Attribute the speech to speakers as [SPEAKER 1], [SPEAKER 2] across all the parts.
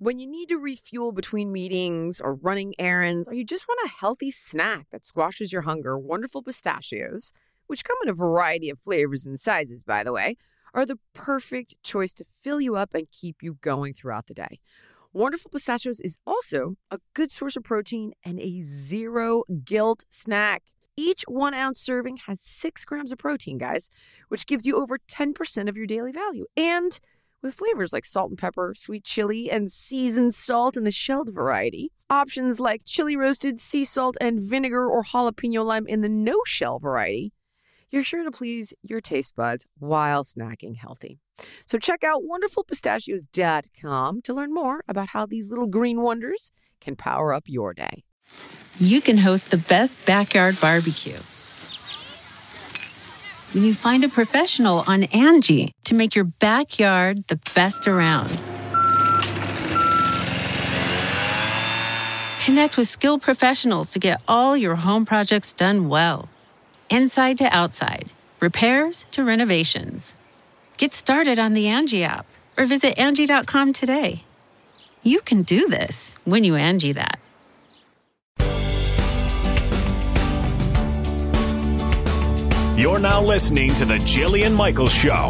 [SPEAKER 1] When you need to refuel between meetings or running errands, or you just want a healthy snack that squashes your hunger, Wonderful Pistachios, which come in a variety of flavors and sizes, by the way, are the perfect choice to fill you up and keep you going throughout the day. Wonderful Pistachios is also a good source of protein and a zero guilt snack. Each 1 ounce serving has 6 grams of protein, guys, which gives you over 10% of your daily value. And with flavors like salt and pepper, sweet chili, and seasoned salt in the shelled variety, options like chili roasted, sea salt, and vinegar or jalapeno lime in the no-shell variety, you're sure to please your taste buds while snacking healthy. So check out wonderfulpistachios.com to learn more about how these little green wonders can power up your day.
[SPEAKER 2] You can host the best backyard barbecue when you find a professional on Angie to make your backyard the best around. Connect with skilled professionals to get all your home projects done well. Inside to outside, repairs to renovations. Get started on the Angie app or visit Angie.com today. You can do this when you Angie that.
[SPEAKER 3] You're now listening to the Jillian Michaels Show.
[SPEAKER 1] All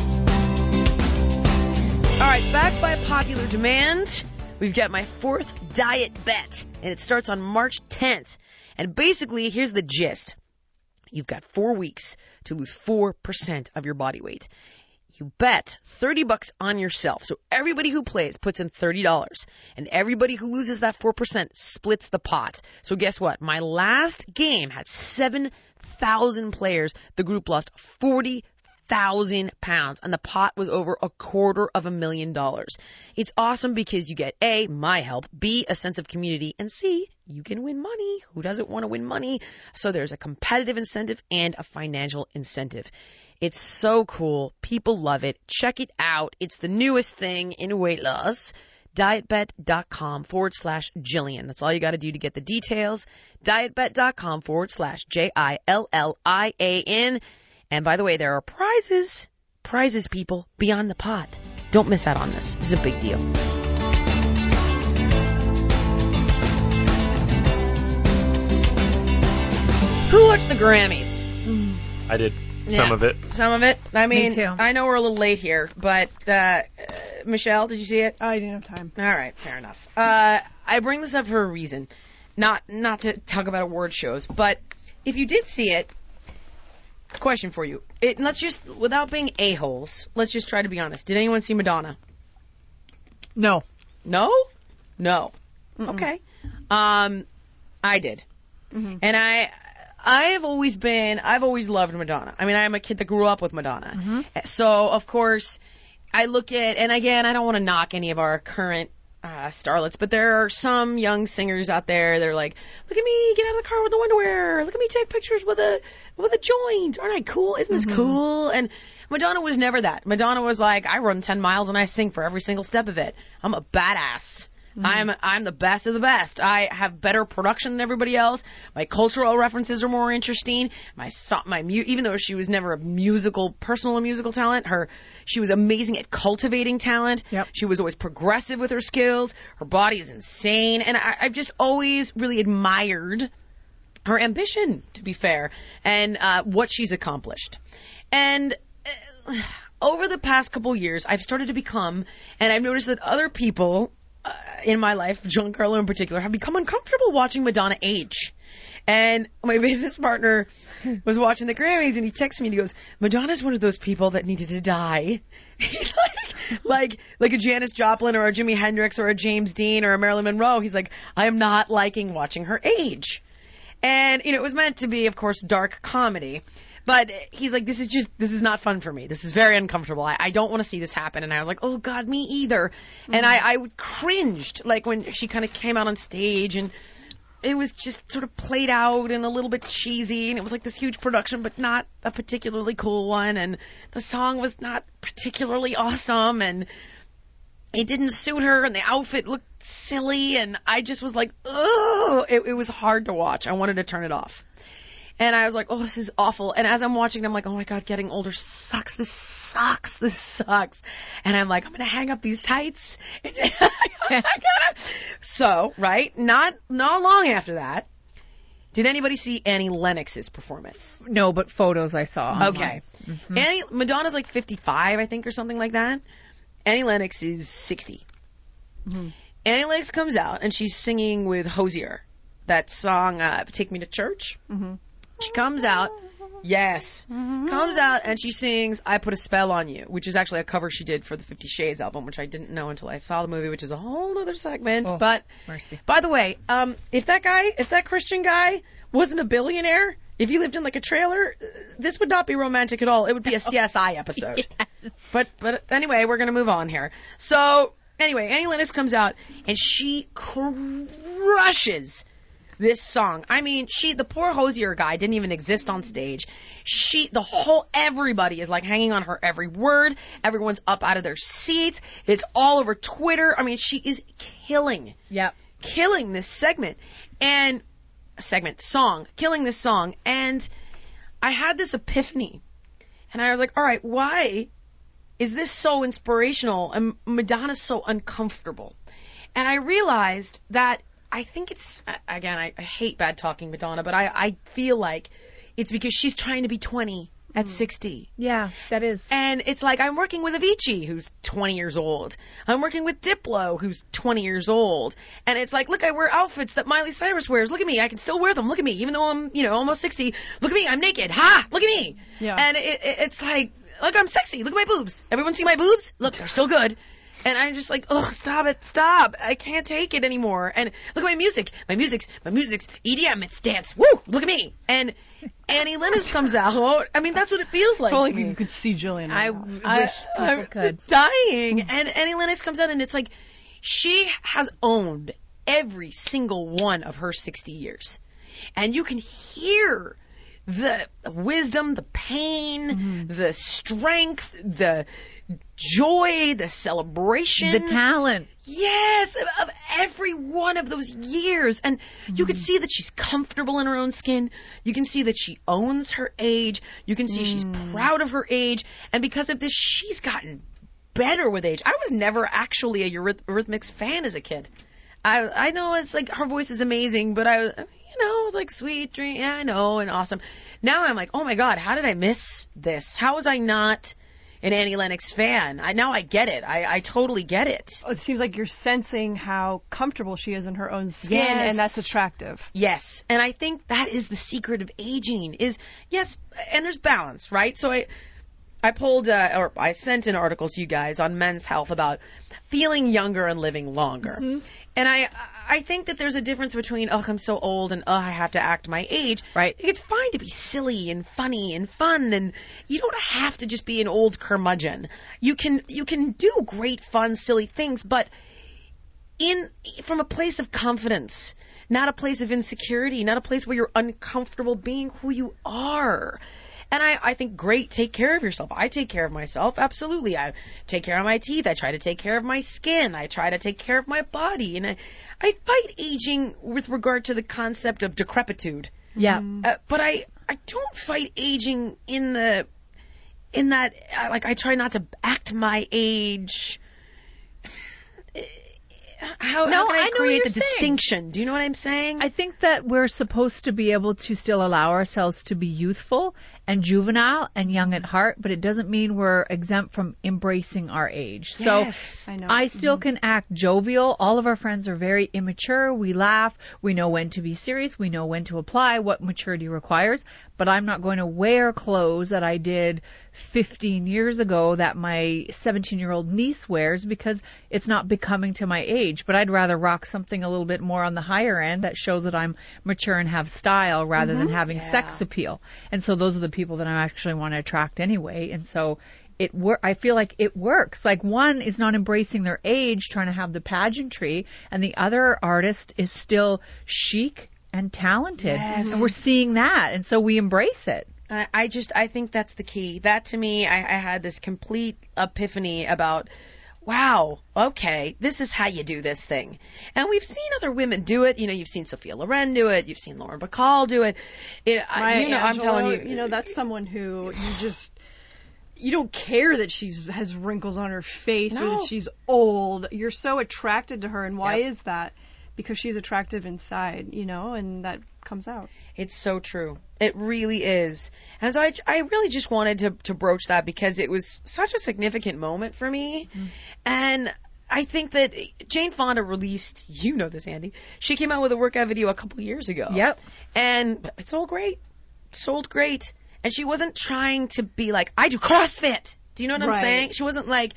[SPEAKER 1] right, back by popular demand, we've got my 4th diet bet, and it starts on March 10th. And basically, here's the gist. You've got 4 weeks to lose 4% of your body weight. You bet $30 on yourself. So everybody who plays puts in $30, and everybody who loses that 4% splits the pot. So guess what? My last game had 7,000 players. The group lost 40,000 pounds, and the pot was over $250,000. It's awesome because you get A, my help, B, a sense of community, and C, you can win money. Who doesn't want to win money? So there's a competitive incentive and a financial incentive. It's so cool. People love it. Check it out. It's the newest thing in weight loss. Dietbet.com/Jillian. That's all you got to do to get the details. Dietbet.com/JILLIAN. And by the way, there are prizes. Prizes, people, beyond the pot. Don't miss out on this. This is a big deal. Who watched the Grammys?
[SPEAKER 4] I did. Some of it.
[SPEAKER 1] Some of it. I mean,
[SPEAKER 5] Me too.
[SPEAKER 1] I know we're a little late here, but Michelle, did you see it?
[SPEAKER 5] I didn't have time.
[SPEAKER 1] All right, fair enough. I bring this up for a reason, not to talk about award shows, but if you did see it, question for you. Let's just, without being a-holes, let's just try to be honest. Did anyone see Madonna?
[SPEAKER 5] No.
[SPEAKER 1] No? No. Mm-mm. Okay. I did. Mm-hmm. And I've always loved Madonna. I mean, I'm a kid that grew up with Madonna. Mm-hmm. So, of course, I look at, and again, I don't want to knock any of our current starlets, but there are some young singers out there that are like, look at me get out of the car with the underwear. Look at me take pictures with a joint. Aren't I cool? Isn't this cool? And Madonna was never that. Madonna was like, I run 10 miles and I sing for every single step of it. I'm a badass. I'm the best of the best. I have better production than everybody else. My cultural references are more interesting. Even though she was never a personal musical talent, she was amazing at cultivating talent.
[SPEAKER 5] Yep.
[SPEAKER 1] She was always progressive with her skills. Her body is insane, and I've just always really admired her ambition, to be fair, and what she's accomplished. And over the past couple years, I've started to become, and I've noticed that other people in my life, Giancarlo in particular, have become uncomfortable watching Madonna age. And my business partner was watching the Grammys, and he texted me and he goes, Madonna's one of those people that needed to die. He's like a Janis Joplin or a Jimi Hendrix or a James Dean or a Marilyn Monroe. He's like, I am not liking watching her age. And, it was meant to be, of course, dark comedy. But he's like, this is not fun for me. This is very uncomfortable. I don't want to see this happen. And I was like, oh, God, me either. Mm-hmm. And I cringed, like, when she kind of came out on stage, and it was just sort of played out and a little bit cheesy. And it was like this huge production, but not a particularly cool one. And the song was not particularly awesome. And it didn't suit her. And the outfit looked silly. And I just was like, oh, it was hard to watch. I wanted to turn it off. And I was like, oh, this is awful. And as I'm watching, I'm like, oh my God, getting older sucks. This sucks. And I'm like, I'm going to hang up these tights. So, right, not long after that, did anybody see Annie Lennox's performance?
[SPEAKER 5] No, but photos I saw.
[SPEAKER 1] Okay. Madonna's like 55, I think, or something like that. Annie Lennox is 60. Annie Lennox comes out, and she's singing with Hozier, that song, Take Me to Church. She comes out, comes out, and she sings I Put a Spell on You, which is actually a cover she did for the 50 Shades album, which I didn't know until I saw the movie, which is a whole other segment.
[SPEAKER 5] Oh,
[SPEAKER 1] but,
[SPEAKER 5] mercy.
[SPEAKER 1] By the way, if that Christian guy wasn't a billionaire, if he lived in like a trailer, this would not be romantic at all. It would be a CSI episode. But anyway, we're going to move on here. So, anyway, Annie Lennox comes out, and she crushes this song. I mean, the poor Hozier guy didn't even exist on stage. Everybody is like hanging on her every word. Everyone's up out of their seats. It's all over Twitter. I mean, she is killing this killing this song. And I had this epiphany. And I was like, all right, why is this so inspirational and Madonna's so uncomfortable? And I realized that I think it's, again, I hate bad talking Madonna, but I feel like it's because she's trying to be 20 at 60.
[SPEAKER 5] Yeah, that is.
[SPEAKER 1] And it's like, I'm working with Avicii, who's 20 years old. I'm working with Diplo, who's 20 years old. And it's like, look, I wear outfits that Miley Cyrus wears. Look at me. I can still wear them. Look at me. Even though I'm, almost 60. Look at me. I'm naked. Ha! Look at me.
[SPEAKER 5] Yeah.
[SPEAKER 1] And it's like, look, I'm sexy. Look at my boobs. Everyone see my boobs? Look, they're still good. And I'm just like, ugh, stop. I can't take it anymore. And look at my music. My music's EDM, it's dance. Woo, look at me. And Annie Lennox comes out. I mean, that's what it feels like to me.
[SPEAKER 5] You could see Jillian.
[SPEAKER 1] I
[SPEAKER 5] wish people could.
[SPEAKER 1] Dying. And Annie Lennox comes out, and it's like, she has owned every single one of her 60 years. And you can hear the wisdom, the pain, the strength, the joy, the celebration,
[SPEAKER 5] the talent.
[SPEAKER 1] Yes, of every one of those years. And you can see that she's comfortable in her own skin. You can see that she owns her age. You can see she's proud of her age. And because of this, she's gotten better with age. I was never actually a Eurythmics fan as a kid. I know it's like her voice is amazing, but I was like, sweet dream, yeah, I know, and awesome. Now I'm like, oh my God, how did I miss this? How was I not an Annie Lennox fan? Now I get it. I totally get it.
[SPEAKER 6] It seems like you're sensing how comfortable she is in her own skin, and that's attractive.
[SPEAKER 1] Yes, and I think that is the secret of aging is, yes, and there's balance, right? So I pulled, or I sent an article to you guys on Men's Health about feeling younger and living longer. And I think that there's a difference between, I'm so old and, I have to act my age.
[SPEAKER 5] Right.
[SPEAKER 1] It's fine to be silly and funny and fun, and you don't have to just be an old curmudgeon. You can do great, fun, silly things, but from a place of confidence, not a place of insecurity, not a place where you're uncomfortable being who you are. And I think, great, take care of yourself. I take care of myself, absolutely. I take care of my teeth. I try to take care of my skin. I try to take care of my body. And I fight aging with regard to the concept of decrepitude.
[SPEAKER 5] Yeah.
[SPEAKER 1] But I don't fight aging in that, I try not to act my age. How can I create the distinction? Do you know what I'm saying?
[SPEAKER 5] I think that we're supposed to be able to still allow ourselves to be youthful and juvenile and young at heart, but it doesn't mean we're exempt from embracing our age.
[SPEAKER 1] Yes,
[SPEAKER 5] so
[SPEAKER 6] I know.
[SPEAKER 5] I still can act jovial. All of our friends are very immature. We laugh. We know when to be serious. We know when to apply what maturity requires. But I'm not going to wear clothes that I did 15 years ago that my 17-year-old niece wears because it's not becoming to my age. But I'd rather rock something a little bit more on the higher end that shows that I'm mature and have style rather than having sex appeal. And so those are the people that I actually want to attract anyway. And so I feel like it works. Like, one is not embracing their age, trying to have the pageantry, and the other artist is still chic and talented.
[SPEAKER 1] Yes.
[SPEAKER 5] And we're seeing that. And so we embrace it.
[SPEAKER 1] I think that's the key. That, to me, I had this complete epiphany about wow, okay, this is how you do this thing. And we've seen other women do it. You've seen Sophia Loren do it. You've seen Lauren Bacall do it. I'm telling you.
[SPEAKER 6] That's someone who you don't care that has wrinkles on her face or that she's old. You're so attracted to her. And why is that? Because she's attractive inside, and that comes out.
[SPEAKER 1] It's so true. It really is. And so I really just wanted to broach that because it was such a significant moment for me. Mm-hmm. And I think that Jane Fonda released, you know this, Andy, she came out with a workout video a couple years ago.
[SPEAKER 5] Yep.
[SPEAKER 1] And it sold great. Sold great. And she wasn't trying to be like, I do CrossFit. Do you know what I'm saying? She wasn't like,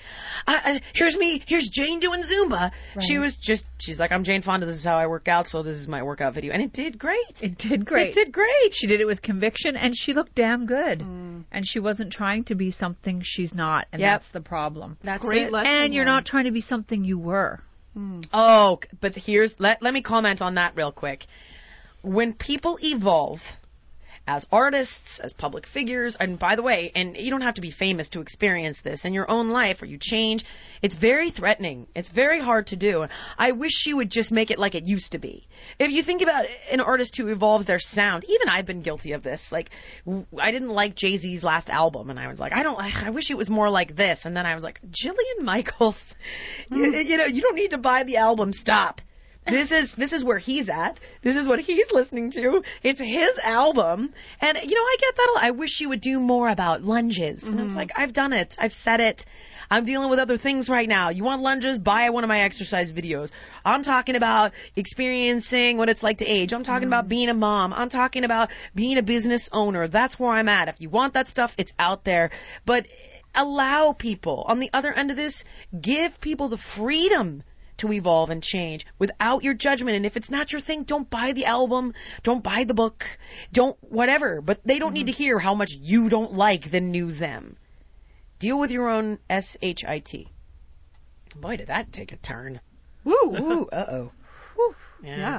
[SPEAKER 1] here's Jane doing Zumba. Right. She's like, I'm Jane Fonda, this is how I work out, so this is my workout video. And it did great.
[SPEAKER 5] It did great. She did it with conviction, and she looked damn good. Mm. And she wasn't trying to be something she's not, and that's the problem.
[SPEAKER 1] That's
[SPEAKER 5] great
[SPEAKER 1] it.
[SPEAKER 5] Lesson, and you're not trying to be something you were.
[SPEAKER 1] Mm. Oh, but let me comment on that real quick. When people evolve as artists, as public figures, and by the way, and you don't have to be famous to experience this in your own life or you change, it's very threatening. It's very hard to do. I wish she would just make it like it used to be. If you think about an artist who evolves their sound, even I've been guilty of this. Like, I didn't like Jay-Z's last album, and I was like, I wish it was more like this. And then I was like, Jillian Michaels, you don't need to buy the album. Stop. This is where he's at. This is what he's listening to. It's his album. And, I get that a lot. I wish she would do more about lunges. And I was like, I've done it. I've said it. I'm dealing with other things right now. You want lunges? Buy one of my exercise videos. I'm talking about experiencing what it's like to age. I'm talking about being a mom. I'm talking about being a business owner. That's where I'm at. If you want that stuff, it's out there. But allow people on the other end of this, give people the freedom to evolve and change without your judgment. And if it's not your thing, don't buy the album, don't buy the book, don't whatever. But they don't need to hear how much you don't like the new them. Deal with your own SHIT. Boy, did that take a turn.
[SPEAKER 6] Woo!
[SPEAKER 1] Ooh, uh-oh.
[SPEAKER 6] Woo.
[SPEAKER 1] Yeah.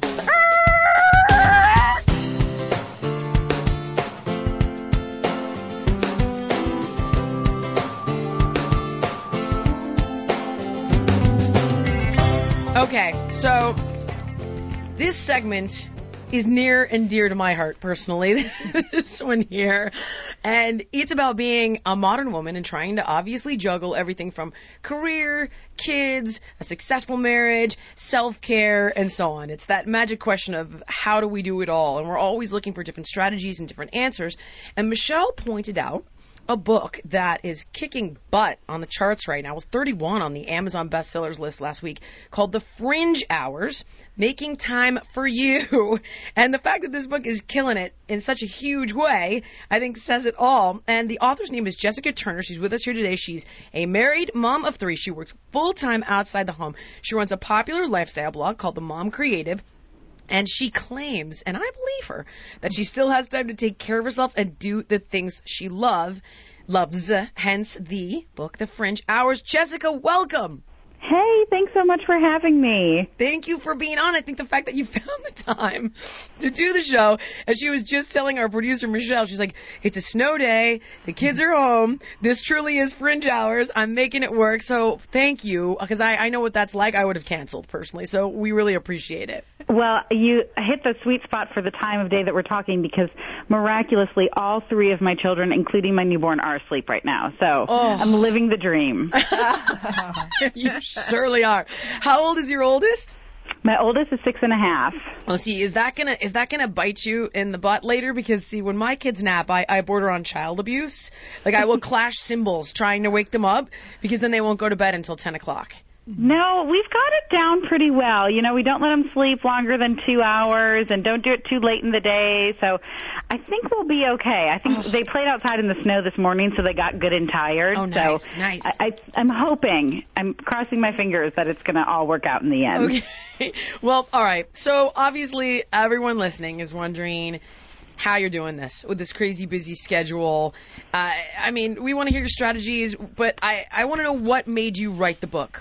[SPEAKER 1] Okay, so this segment is near and dear to my heart personally, this one here. And it's about being a modern woman and trying to obviously juggle everything from career, kids, a successful marriage, self-care, and so on. It's that magic question of how do we do it all? And we're always looking for different strategies and different answers. And Michelle pointed out a book that is kicking butt on the charts right now. It was 31 on the Amazon bestsellers list last week, called The Fringe Hours, Making Time for You. And the fact that this book is killing it in such a huge way, I think says it all. And the author's name is Jessica Turner. She's with us here today. She's a married mom of 3. She works full-time outside the home. She runs a popular lifestyle blog called The Mom Creative. And she claims, and I believe her, that she still has time to take care of herself and do the things she loves, hence the book, The Fringe Hours. Jessica, welcome.
[SPEAKER 7] Hey, thanks so much for having me.
[SPEAKER 1] Thank you for being on. I think the fact that you found the time to do the show, and she was just telling our producer, Michelle, she's like, it's a snow day, the kids are home, this truly is Fringe Hours, I'm making it work, so thank you, because I know what that's like. I would have canceled, personally, so we really appreciate it.
[SPEAKER 7] Well, you hit the sweet spot for the time of day that we're talking, because miraculously all 3 of my children, including my newborn, are asleep right now, so I'm living the dream.
[SPEAKER 1] You surely are. How old is your oldest?
[SPEAKER 7] My oldest is 6.5.
[SPEAKER 1] Well, see, is that gonna bite you in the butt later? Because see, when my kids nap, I border on child abuse. Like I will clash cymbals trying to wake them up because then they won't go to bed until 10 o'clock.
[SPEAKER 7] No, we've got it down pretty well. You know, we don't let them sleep longer than 2 hours and don't do it too late in the day. So I think we'll be okay. I think they played outside in the snow this morning, so they got good and tired.
[SPEAKER 1] Oh, nice,
[SPEAKER 7] so
[SPEAKER 1] nice.
[SPEAKER 7] I'm hoping, I'm crossing my fingers that it's going to all work out in the end.
[SPEAKER 1] Okay. Well, all right. So obviously everyone listening is wondering how you're doing this with this crazy busy schedule. I mean, we want to hear your strategies, but I want to know what made you write the book.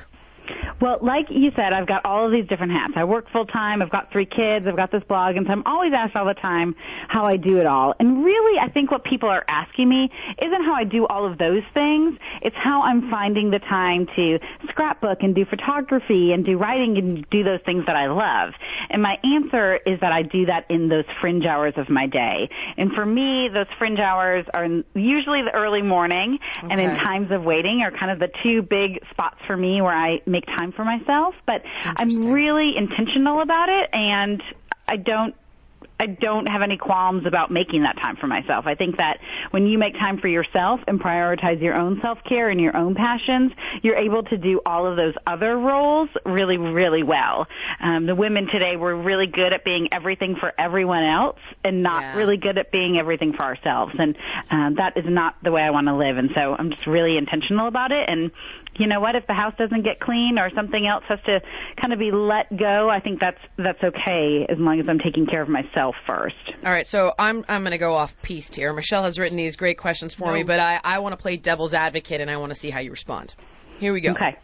[SPEAKER 7] Well, like you said, I've got all of these different hats. I work full time. I've got 3 kids. I've got this blog, and so I'm always asked all the time how I do it all. And really, I think what people are asking me isn't how I do all of those things. It's how I'm finding the time to scrapbook and do photography and do writing and do those things that I love. And my answer is that I do that in those fringe hours of my day. And for me, those fringe hours are usually the early morning, and in times of waiting are kind of the 2 big spots for me where I make time for myself. But I'm really intentional about it, and I don't have any qualms about making that time for myself. I think that when you make time for yourself and prioritize your own self-care and your own passions, you're able to do all of those other roles really, really well. The women today were really good at being everything for everyone else and not really good at being everything for ourselves. And that is not the way I want to live. And so I'm just really intentional about it. And you know what? If the house doesn't get clean or something else has to kind of be let go, I think that's okay as long as I'm taking care of myself first.
[SPEAKER 1] All right, so I'm going to go off piste here. Michelle has written these great questions for me, but I want to play devil's advocate, and I want to see how you respond. Here we go.
[SPEAKER 7] Okay.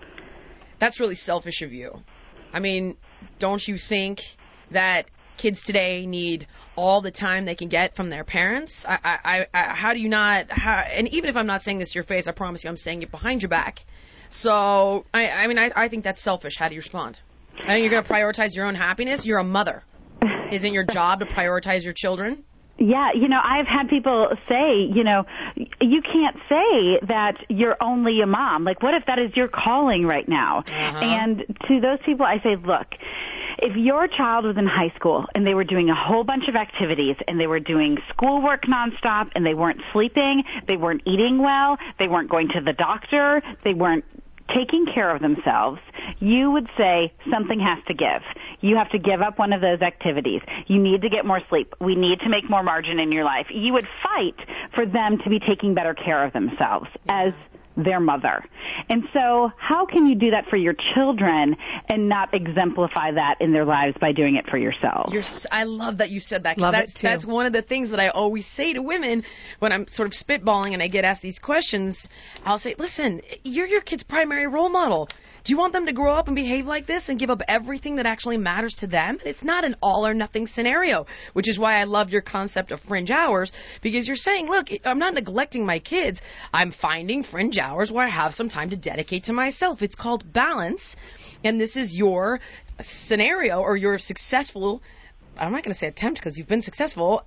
[SPEAKER 1] That's really selfish of you. I mean, don't you think that kids today need all the time they can get from their parents? How do you not? And even if I'm not saying this to your face, I promise you I'm saying it behind your back. So, I think that's selfish. How do you respond? I think you're going to prioritize your own happiness. You're a mother. Isn't your job to prioritize your children?
[SPEAKER 7] Yeah, I've had people say, you can't say that you're only a mom. Like, what if that is your calling right now? And to those people, I say, look, if your child was in high school and they were doing a whole bunch of activities and they were doing schoolwork nonstop and they weren't sleeping, they weren't eating well, they weren't going to the doctor, they weren't taking care of themselves, you would say something has to give. You have to give up one of those activities. You need to get more sleep. We need to make more margin in your life. You would fight for them to be taking better care of themselves as their mother. And so how can you do that for your children and not exemplify that in their lives by doing it for yourself?
[SPEAKER 1] I love that you said that.
[SPEAKER 5] Love it too.
[SPEAKER 1] That's one of the things that I always say to women when I'm sort of spitballing and I get asked these questions. I'll say, listen, you're your kid's primary role model. Do you want them to grow up and behave like this and give up everything that actually matters to them? It's not an all or nothing scenario, which is why I love your concept of fringe hours, because you're saying, look, I'm not neglecting my kids. I'm finding fringe hours where I have some time to dedicate to myself. It's called balance, and this is your scenario or your successful, I'm not going to say attempt because you've been successful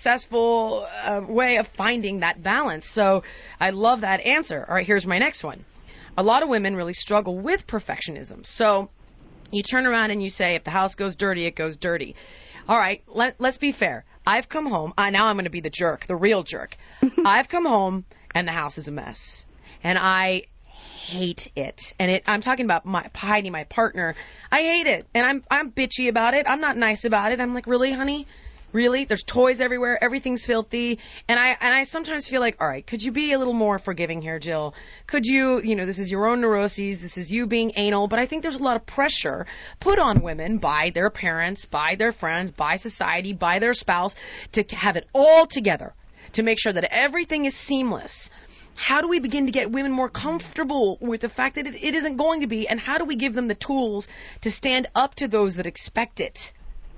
[SPEAKER 1] way of finding that balance. So I love that answer. All right, here's my next one. A lot of women really struggle with perfectionism. So you turn around and you say, if the house goes dirty, it goes dirty. All right, let's be fair. I've come home. Now I'm going to be the jerk, the real jerk. I've come home and the house is a mess. And I hate it. And I'm talking about Heidi, my partner. I hate it. And I'm bitchy about it. I'm not nice about it. I'm like, really, honey? Really? There's toys everywhere. Everything's filthy. And I sometimes feel like, all right, could you be a little more forgiving here, Jill? Could you, this is your own neuroses. This is you being anal. But I think there's a lot of pressure put on women by their parents, by their friends, by society, by their spouse to have it all together, to make sure that everything is seamless. How do we begin to get women more comfortable with the fact that it isn't going to be? And how do we give them the tools to stand up to those that expect it?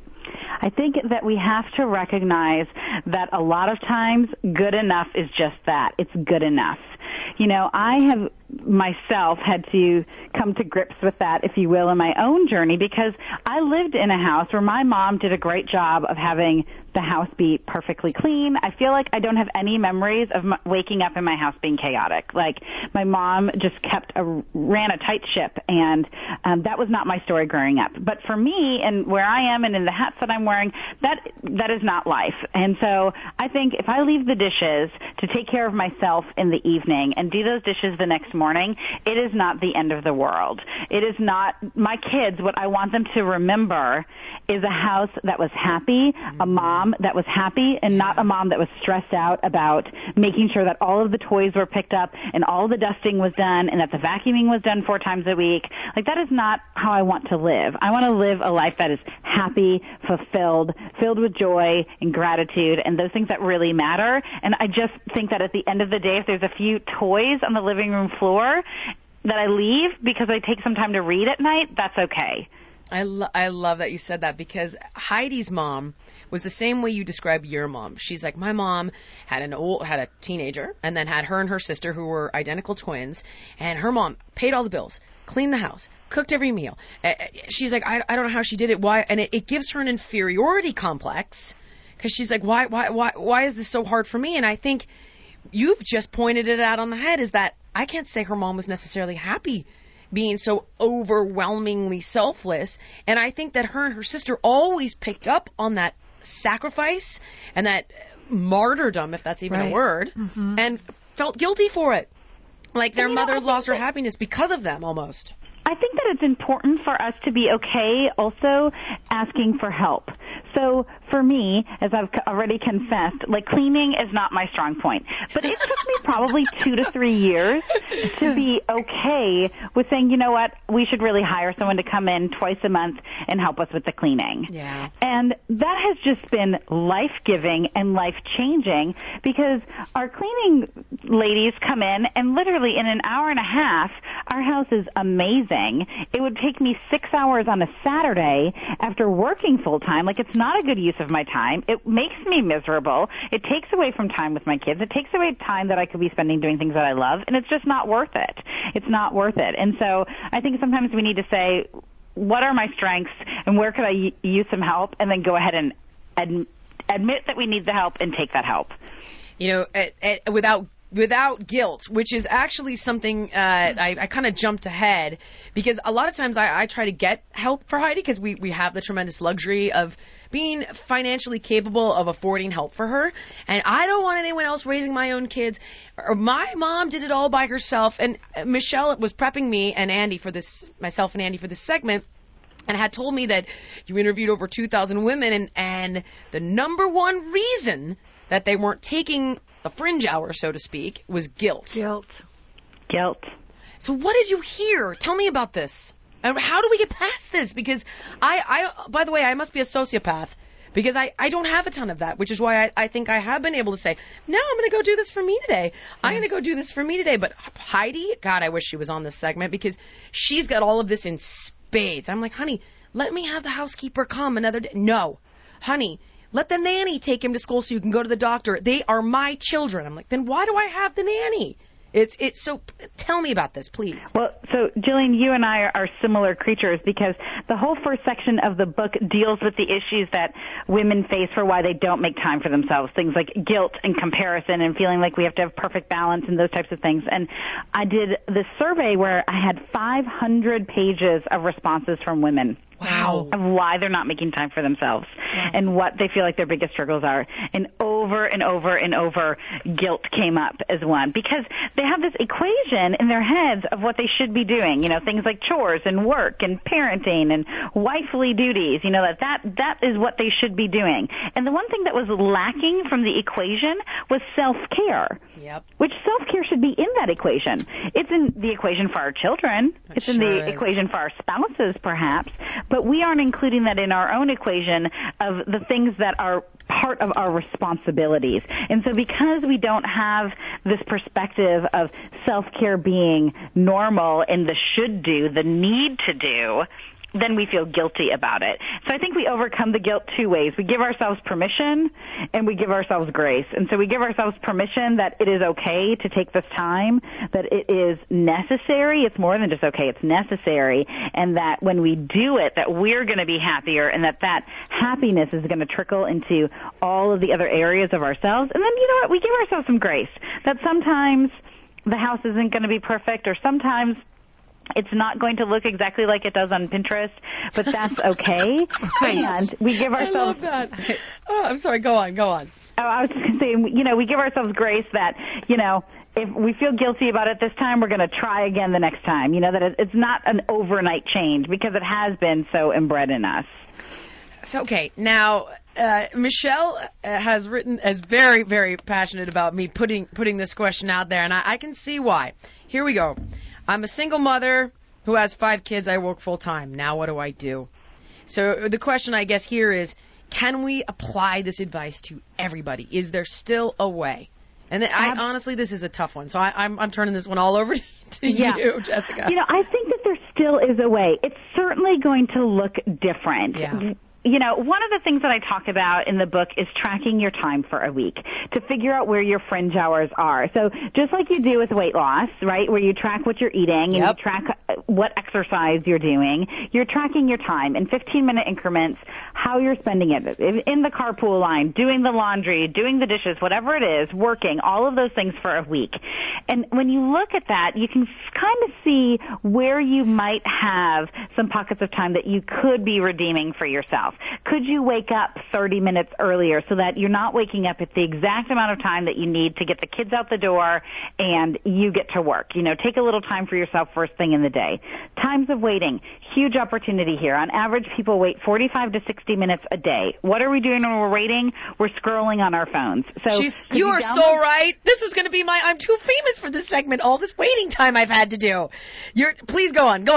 [SPEAKER 7] I think that we have to recognize that a lot of times good enough is just that. It's good enough. I have myself had to come to grips with that, if you will, in my own journey, because I lived in a house where my mom did a great job of having the house be perfectly clean. I feel like I don't have any memories of waking up in my house being chaotic. Like, my mom just ran a tight ship, and that was not my story growing up. But for me, and where I am and in the hats that I'm wearing, that is not life. And so I think if I leave the dishes to take care of myself in the evening and do those dishes the next morning, it is not the end of the world. It is not. My kids, what I want them to remember is a house that was happy, a mom that was happy, and not a mom that was stressed out about making sure that all of the toys were picked up and all the dusting was done and that the vacuuming was done 4 times a week. Like, that is not how I want to live. I want to live a life that is happy, fulfilled, filled with joy and gratitude and those things that really matter. And I just think that at the end of the day, if there's a few toys on the living room floor, that I leave because I take some time to read at night, that's okay.
[SPEAKER 1] I love that you said that, because Heidi's mom was the same way you described your mom. She's like, my mom had a teenager, and then had her and her sister who were identical twins, and her mom paid all the bills, cleaned the house, cooked every meal. She's like, I don't know how she did it. Why? And it gives her an inferiority complex, because she's like, why is this so hard for me? And I think you've just pointed it out on the head, is that I can't say her mom was necessarily happy being so overwhelmingly selfless. And I think that her and her sister always picked up on that sacrifice and that martyrdom, if that's even a word, and felt guilty for it. Like their mother lost her happiness because of them, almost.
[SPEAKER 7] I think that it's important for us to be okay also asking for help. So for me, as I've already confessed, like cleaning is not my strong point. But it took me probably 2 to 3 years to be okay with saying, you know what, we should really hire someone to come in twice a month and help us with the cleaning.
[SPEAKER 1] Yeah.
[SPEAKER 7] And that has just been life-giving and life-changing, because our cleaning ladies come in and literally in an hour and a half, our house is amazing. It would take me 6 hours on a Saturday after working full-time. Like, it's not a good use of my time. It makes me miserable. It takes away from time with my kids. It takes away time that I could be spending doing things that I love, and it's just not worth it. It's not worth it. And so I think sometimes we need to say, what are my strengths and where could I use some help, and then go ahead and admit that we need the help and take that help.
[SPEAKER 1] You know, without guilt, which is actually something I kind of jumped ahead, because a lot of times I try to get help for Heidi, because we have the tremendous luxury of being financially capable of affording help for her, and I don't want anyone else raising my own kids. Or my mom did it all by herself, and Michelle was prepping me and Andy for this, myself and Andy for this segment, and had told me that you interviewed over 2,000 women, and the number one reason that they weren't taking a fringe hour, so to speak, was guilt.
[SPEAKER 7] Guilt.
[SPEAKER 1] So what did you hear? Tell me about this. How do we get past this? Because by the way, I must be a sociopath, because I don't have a ton of that, which is why I think I have been able to say, no, I'm going to go do this for me today. I'm going to go do this for me today. But Heidi, God, I wish she was on this segment, because she's got all of this in spades. I'm like, honey, let me have the housekeeper come another day. No, honey, let the nanny take him to school so you can go to the doctor. They are my children. I'm like, then why do I have the nanny? It's so. Tell me about this, please.
[SPEAKER 7] Well, so Jillian, you and I are similar creatures, because the whole first section of the book deals with the issues that women face for why they don't make time for themselves. Things like guilt and comparison and feeling like we have to have perfect balance and those types of things. And I did this survey where I had 500 pages of responses from women.
[SPEAKER 1] Wow.
[SPEAKER 7] Of why they're not making time for themselves and what they feel like their biggest struggles are. And over and over and over, guilt came up as one, because they have this equation in their heads of what they should be doing, you know, things like chores and work and parenting and wifely duties, you know, that is what they should be doing. And the one thing that was lacking from the equation was self-care.
[SPEAKER 1] Yep.
[SPEAKER 7] Which self-care should be in that equation. It's in the equation for our children. It's in the equation for our spouses, perhaps. But we aren't including that in our own equation of the things that are part of our responsibilities. And so because we don't have this perspective of self-care being normal and the should do, the need to do, then we feel guilty about it. So I think we overcome the guilt two ways. We give ourselves permission and we give ourselves grace. And so we give ourselves permission that it is okay to take this time, that it is necessary. It's more than just okay, it's necessary. And that when we do it, that we're going to be happier, and that happiness is going to trickle into all of the other areas of ourselves. And then, you know what, we give ourselves some grace. That sometimes the house isn't going to be perfect, or sometimes it's not going to look exactly like it does on Pinterest, but that's okay. And we give ourselves...
[SPEAKER 1] I love that. Oh, I'm sorry. Go on.
[SPEAKER 7] Oh, I was just going to say, you know, we give ourselves grace that, you know, if we feel guilty about it this time, we're going to try again the next time. You know, that it's not an overnight change, because it has been so inbred in us.
[SPEAKER 1] So, okay. Now, Michelle is very, very passionate about me putting this question out there, and I can see why. Here we go. I'm a single mother who has 5 kids. I work full time. Now what do I do? So the question, I guess, here is, can we apply this advice to everybody? Is there still a way? And honestly, this is a tough one. So I'm turning this one all over to you, Jessica.
[SPEAKER 7] I think that there still is a way. It's certainly going to look different.
[SPEAKER 1] Yeah.
[SPEAKER 7] One of the things that I talk about in the book is tracking your time for a week to figure out where your fringe hours are. So just like you do with weight loss, right, where you track what you're eating and you track what exercise you're doing, you're tracking your time in 15-minute increments, how you're spending it in the carpool line, doing the laundry, doing the dishes, whatever it is, working, all of those things for a week. And when you look at that, you can kind of see where you might have some pockets of time that you could be redeeming for yourself. Could you wake up 30 minutes earlier so that you're not waking up at the exact amount of time that you need to get the kids out the door and you get to work? Take a little time for yourself first thing in the day. Times of waiting, huge opportunity here. On average, people wait 45 to 60 minutes a day. What are we doing when we're waiting? We're scrolling on our phones. So
[SPEAKER 1] you are so right. This was going to be I'm too famous for this segment. All this waiting time I've had to do. Please go on.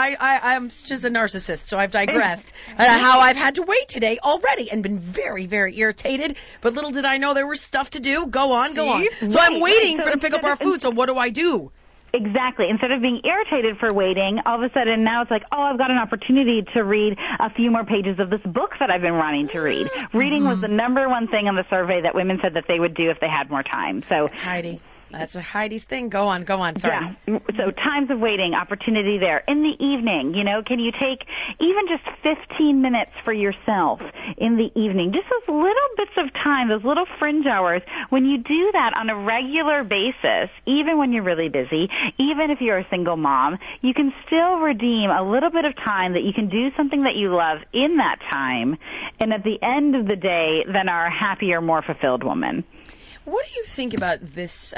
[SPEAKER 1] I'm just a narcissist, so I've digressed. How I've had to wait today already and been very, very irritated. But little did I know there was stuff to do. Go on. So I'm waiting to pick up our food. So what do I do?
[SPEAKER 7] Exactly. Instead of being irritated for waiting, all of a sudden now it's like, I've got an opportunity to read a few more pages of this book that I've been wanting to read. Reading was the number one thing on the survey that women said that they would do if they had more time. So
[SPEAKER 1] Heidi. That's Heidi's thing. Go on. Sorry.
[SPEAKER 7] Yeah. So times of waiting, opportunity there. In the evening, can you take even just 15 minutes for yourself in the evening? Just those little bits of time, those little fringe hours. When you do that on a regular basis, even when you're really busy, even if you're a single mom, you can still redeem a little bit of time that you can do something that you love in that time. And at the end of the day, then are a happier, more fulfilled woman.
[SPEAKER 1] What do you think about this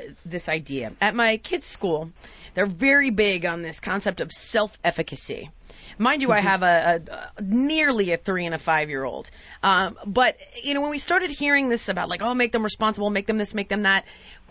[SPEAKER 1] idea? At my kids' school, they're very big on this concept of self-efficacy. Mind you, I have a nearly a 3 and a 5-year-old. But, when we started hearing this about make them responsible, make them this, make them that,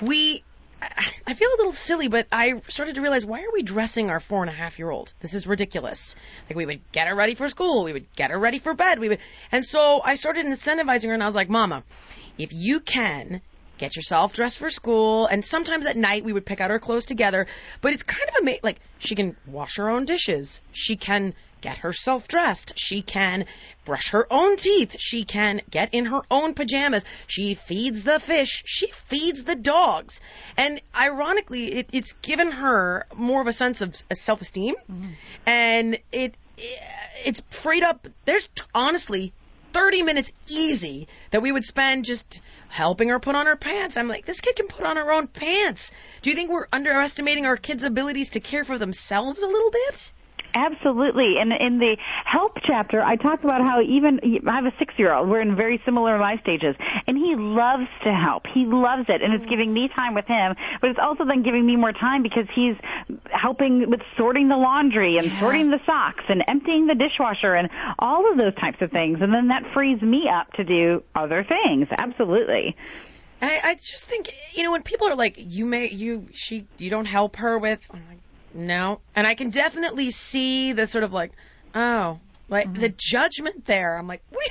[SPEAKER 1] I feel a little silly, but I started to realize, why are we dressing our 4.5-year-old? This is ridiculous. We would get her ready for school. We would get her ready for bed. And so I started incentivizing her, and I was like, Mama, if you can get yourself dressed for school, and sometimes at night we would pick out our clothes together, but it's kind of amazing. She can wash her own dishes. She can get herself dressed. She can brush her own teeth. She can get in her own pajamas. She feeds the fish. She feeds the dogs. And ironically, it's given her more of a sense of self-esteem, and it's freed up. There's honestly 30 minutes easy that we would spend just helping her put on her pants. I'm like, this kid can put on her own pants. Do you think we're underestimating our kids' abilities to care for themselves a little bit?
[SPEAKER 7] Absolutely. And in the help chapter, I talk about how I have a 6-year-old. We're in very similar life stages. And he loves to help. He loves it. And it's giving me time with him. But it's also then giving me more time because he's helping with sorting the laundry and sorting the socks and emptying the dishwasher and all of those types of things. And then that frees me up to do other things. Absolutely.
[SPEAKER 1] I just think, when people are like, you don't help her with, I'm like, no. And I can definitely see the sort of the judgment there. I'm like, wait,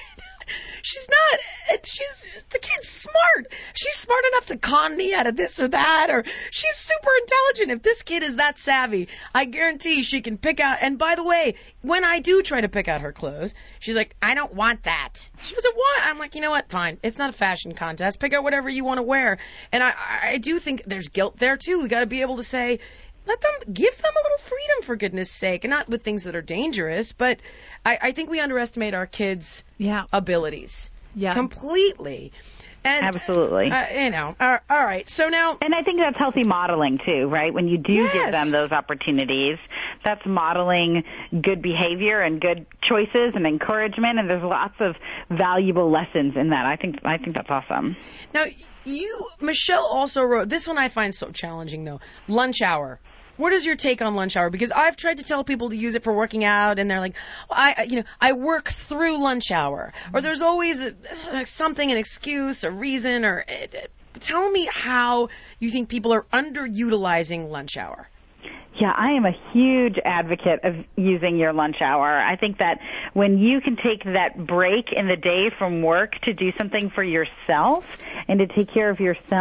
[SPEAKER 1] the kid's smart. She's smart enough to con me out of this or that, or she's super intelligent. If this kid is that savvy, I guarantee she can pick out. And by the way, when I do try to pick out her clothes, she's like, I don't want that. She doesn't want. I'm like, you know what? Fine. It's not a fashion contest. Pick out whatever you want to wear. And I do think there's guilt there too. We got to be able to say, give them a little freedom, for goodness sake, and not with things that are dangerous. But I think we underestimate our kids' abilities completely. And,
[SPEAKER 7] absolutely.
[SPEAKER 1] All right. So now,
[SPEAKER 7] and I think that's healthy modeling too, right? When you do give them those opportunities, that's modeling good behavior and good choices and encouragement. And there's lots of valuable lessons in that. I think that's awesome.
[SPEAKER 1] Now, Michelle also wrote this one. I find so challenging though. Lunch hour. What is your take on lunch hour? Because I've tried to tell people to use it for working out, and they're like, I work through lunch hour. Or there's always something, an excuse, a reason, or tell me how you think people are underutilizing lunch hour.
[SPEAKER 7] Yeah, I am a huge advocate of using your lunch hour. I think that when you can take that break in the day from work to do something for yourself and to take care of yourself,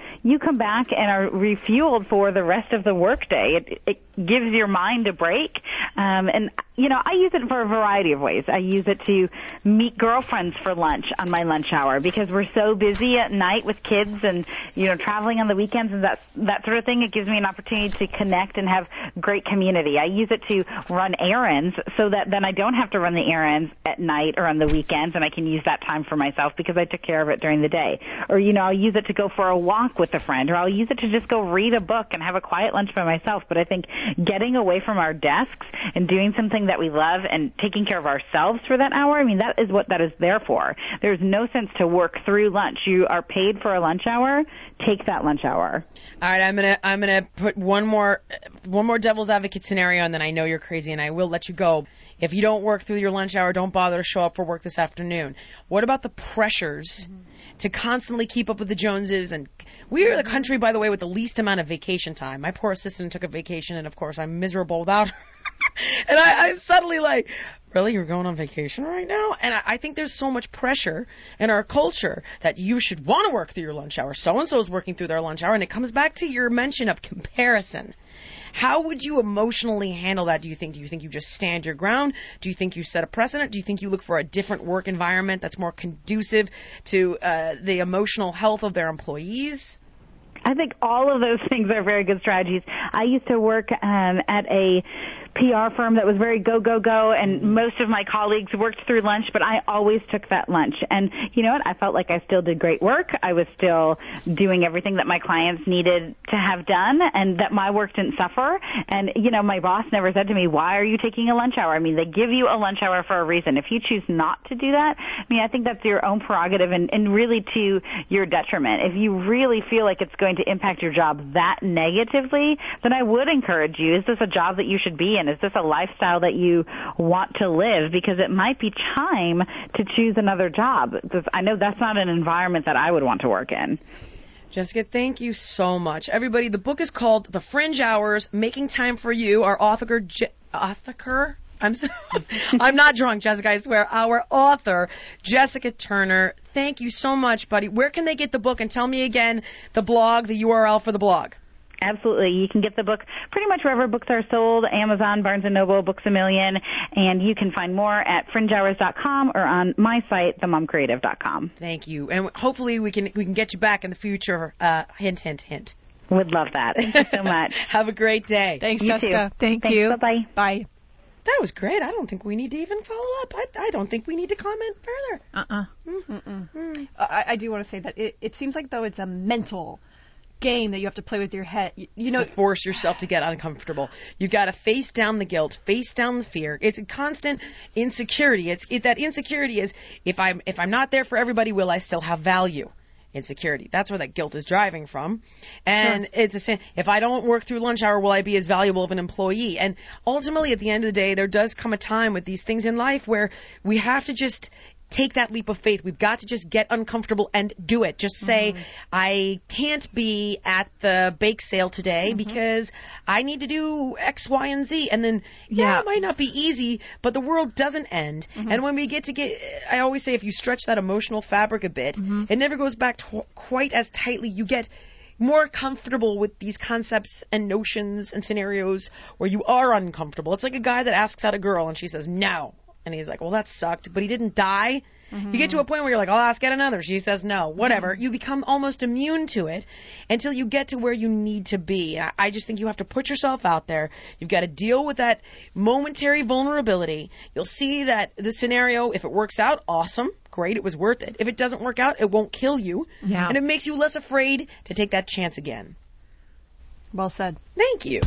[SPEAKER 7] you come back and are refueled for the rest of the workday. It gives your mind a break. And, I use it for a variety of ways. I use it to meet girlfriends for lunch on my lunch hour because we're so busy at night with kids and, traveling on the weekends and that sort of thing. It gives me an opportunity to connect and have great community. I use it to run errands so that then I don't have to run the errands at night or on the weekends, and I can use that time for myself because I took care of it during the day. Or, I'll use it to go for a walk with a friend, or I'll use it to just go read a book and have a quiet lunch by myself. But I think getting away from our desks and doing something that we love and taking care of ourselves for that hour, that is what that is there for. There's no sense to work through lunch. You are paid for a lunch hour. Take that lunch hour.
[SPEAKER 1] All right, I'm gonna put one more devil's advocate scenario, and then I know you're crazy, and I will let you go. If you don't work through your lunch hour, don't bother to show up for work this afternoon. What about the pressures to constantly keep up with the Joneses? And we are the country, by the way, with the least amount of vacation time. My poor assistant took a vacation, and of course I'm miserable without her. And I'm suddenly like, really, you're going on vacation right now? And I think there's so much pressure in our culture that you should want to work through your lunch hour. So-and-so is working through their lunch hour, and it comes back to your mention of comparison. How would you emotionally handle that, do you think? Do you think you just stand your ground? Do you think you set a precedent? Do you think you look for a different work environment that's more conducive to the emotional health of their employees?
[SPEAKER 7] I think all of those things are very good strategies. I used to work at a PR firm that was very go, go, go, and most of my colleagues worked through lunch, but I always took that lunch. And you know what? I felt like I still did great work. I was still doing everything that my clients needed to have done, and that my work didn't suffer. And, my boss never said to me, why are you taking a lunch hour? They give you a lunch hour for a reason. If you choose not to do that, I think that's your own prerogative and really to your detriment. If you really feel like it's going to impact your job that negatively, then I would encourage you, is this a job that you should be in? Is this a lifestyle that you want to live? Because it might be time to choose another job. Because I know that's not an environment that I would want to work in.
[SPEAKER 1] Jessica, thank you so much. Everybody, the book is called The Fringe Hours, Making Time for You. Our author, I'm not drunk, Jessica, I swear. Our author, Jessica Turner. Thank you so much, buddy. Where can they get the book? And tell me again the blog, the URL for the blog.
[SPEAKER 7] Absolutely. You can get the book pretty much wherever books are sold, Amazon, Barnes & Noble, Books A Million, and you can find more at fringehours.com or on my site, themomcreative.com.
[SPEAKER 1] Thank you. And hopefully we can get you back in the future. Hint, hint, hint.
[SPEAKER 7] Would love that. Thank you so much.
[SPEAKER 1] Have a great day.
[SPEAKER 6] Thanks,
[SPEAKER 7] You
[SPEAKER 6] Jessica.
[SPEAKER 7] too.
[SPEAKER 5] Thank
[SPEAKER 7] Thanks.
[SPEAKER 5] you.
[SPEAKER 7] Bye-bye.
[SPEAKER 6] Bye.
[SPEAKER 1] That was great. I don't think we need to even follow up. I don't think we need to comment further.
[SPEAKER 6] I do want to say that it seems like, though, it's a mental game that you have to play with your head.
[SPEAKER 1] To force yourself to get uncomfortable. You got to face down the guilt, face down the fear. It's a constant insecurity. That insecurity is, if I'm not there for everybody, will I still have value? Insecurity. That's where that guilt is driving from. And it's the same. If I don't work through lunch hour, will I be as valuable of an employee? And ultimately, at the end of the day, there does come a time with these things in life where we have to just take that leap of faith. We've got to just get uncomfortable and do it. Just say, I can't be at the bake sale today because I need to do X, Y, and Z. And then, it might not be easy, but the world doesn't end. And when we I always say, if you stretch that emotional fabric a bit, it never goes back quite as tightly. You get more comfortable with these concepts and notions and scenarios where you are uncomfortable. It's like a guy that asks out a girl and she says no. And he's like, well, that sucked, but he didn't die. You get to a point where you're like, I'll ask out another. She says no, whatever. You become almost immune to it until you get to where you need to be. I just think you have to put yourself out there. You've got to deal with that momentary vulnerability. You'll see that the scenario, if it works out, awesome, great, it was worth it. If it doesn't work out, it won't kill you. And it makes you less afraid to take that chance again.
[SPEAKER 6] Well said.
[SPEAKER 1] Thank you.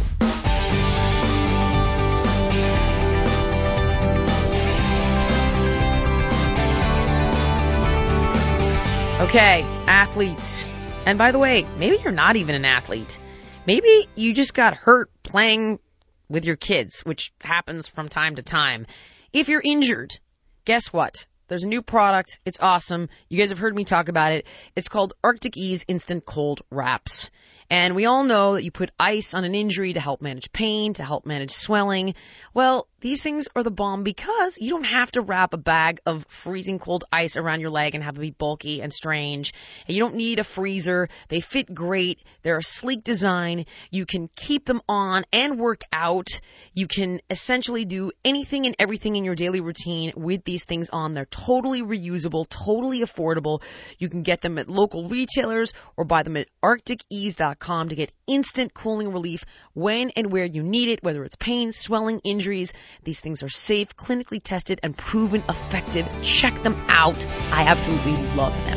[SPEAKER 1] Okay, athletes. And by the way, maybe you're not even an athlete. Maybe you just got hurt playing with your kids, which happens from time to time. If you're injured, guess what? There's a new product. It's awesome. You guys have heard me talk about it. It's called Arctic Ease Instant Cold Wraps. And we all know that you put ice on an injury to help manage pain, to help manage swelling. Well, these things are the bomb because you don't have to wrap a bag of freezing cold ice around your leg and have it be bulky and strange. And you don't need a freezer. They fit great. They're a sleek design. You can keep them on and work out. You can essentially do anything and everything in your daily routine with these things on. They're totally reusable, totally affordable. You can get them at local retailers or buy them at ArcticEase.com to get instant cooling relief when and where you need it, whether it's pain, swelling, injuries. These things are safe, clinically tested, and proven effective. Check them out. I absolutely love them.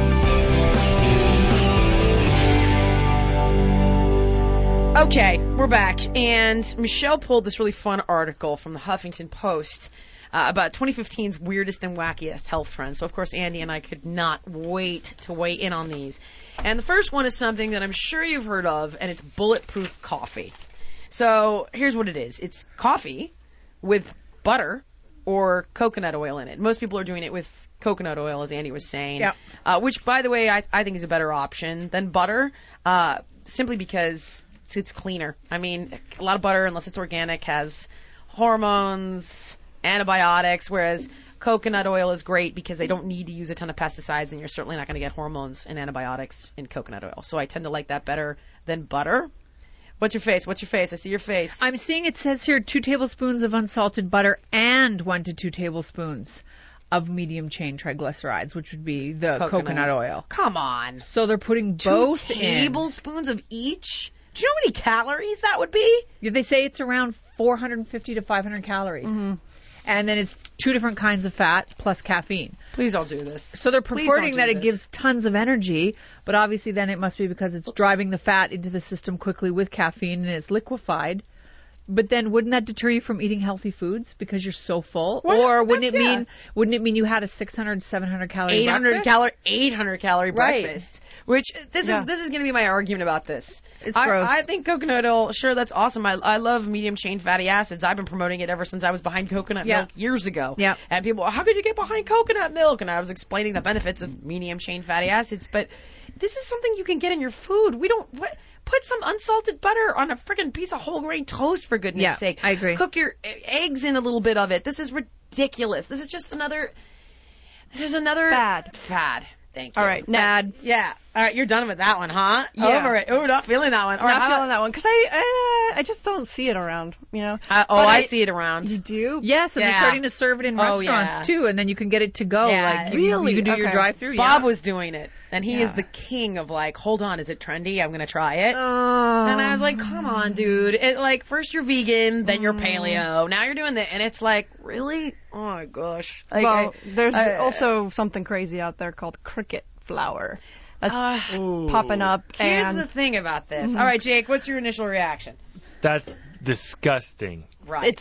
[SPEAKER 1] Okay, we're back, and Michelle pulled this really fun article from the Huffington Post about 2015's weirdest and wackiest health trends. So, of course, Andy and I could not wait to weigh in on these. And the first one is something that I'm sure you've heard of, and it's bulletproof coffee. So, here's what it is. It's coffee with butter or coconut oil in it. Most people are doing it with coconut oil, as Andy was saying, which, by the way, I think is a better option than butter, simply because it's cleaner. I mean, a lot of butter, unless it's organic, has hormones, antibiotics, whereas coconut oil is great because they don't need to use a ton of pesticides, and you're certainly not going to get hormones and antibiotics in coconut oil. So I tend to like that better than butter. What's your face? I see your face.
[SPEAKER 5] I'm seeing it says here 2 tablespoons of unsalted butter and 1 to 2 tablespoons of medium chain triglycerides, which would be the coconut oil.
[SPEAKER 1] Come on.
[SPEAKER 5] So they're putting both
[SPEAKER 1] 2 tablespoons of each? Do you know how many calories that would be?
[SPEAKER 5] Yeah, they say it's around 450 to 500 calories. Mm-hmm. And then it's 2 different kinds of fat plus caffeine.
[SPEAKER 1] Please don't do this.
[SPEAKER 5] So they're purporting that it gives tons of energy, but obviously then it must be because it's driving the fat into the system quickly with caffeine and it's liquefied. But then wouldn't that deter you from eating healthy foods because you're so full?
[SPEAKER 1] Well,
[SPEAKER 5] or wouldn't it mean you had a 600, 700 calorie
[SPEAKER 1] 800 calorie breakfast? Which this is going to be my argument about this.
[SPEAKER 5] It's gross.
[SPEAKER 1] I think coconut oil, sure, that's awesome. I love medium chain fatty acids. I've been promoting it ever since I was behind coconut milk years ago.
[SPEAKER 5] Yeah.
[SPEAKER 1] And people, how could you get behind coconut milk? And I was explaining the benefits of medium chain fatty acids. But this is something you can get in your food. Put some unsalted butter on a freaking piece of whole grain toast, for goodness sake.
[SPEAKER 5] I agree.
[SPEAKER 1] Cook your eggs in a little bit of it. This is ridiculous. This is just another fad. Thank you.
[SPEAKER 6] All right,
[SPEAKER 1] fad. Yeah. All right, you're done with that one, huh?
[SPEAKER 6] Yeah.
[SPEAKER 1] Over it. Oh, not feeling that one.
[SPEAKER 6] Not feeling that one because I just don't see it around. You know.
[SPEAKER 1] I see it around.
[SPEAKER 6] You do?
[SPEAKER 5] Yes, and they're starting to serve it in restaurants too, and then you can get it to go.
[SPEAKER 1] Yeah.
[SPEAKER 5] Like really, you can do your drive-through.
[SPEAKER 1] Bob was doing it, and he is the king of like, hold on, is it trendy? I'm gonna try it. And I was like, come on, dude. First you're vegan, then you're paleo, now you're doing that, and it's like, really? Oh my gosh.
[SPEAKER 6] There's also something crazy out there called cricket flour. That's popping up.
[SPEAKER 1] Here's the thing about this. All right, Jake, what's your initial reaction?
[SPEAKER 4] That's disgusting.
[SPEAKER 1] Right.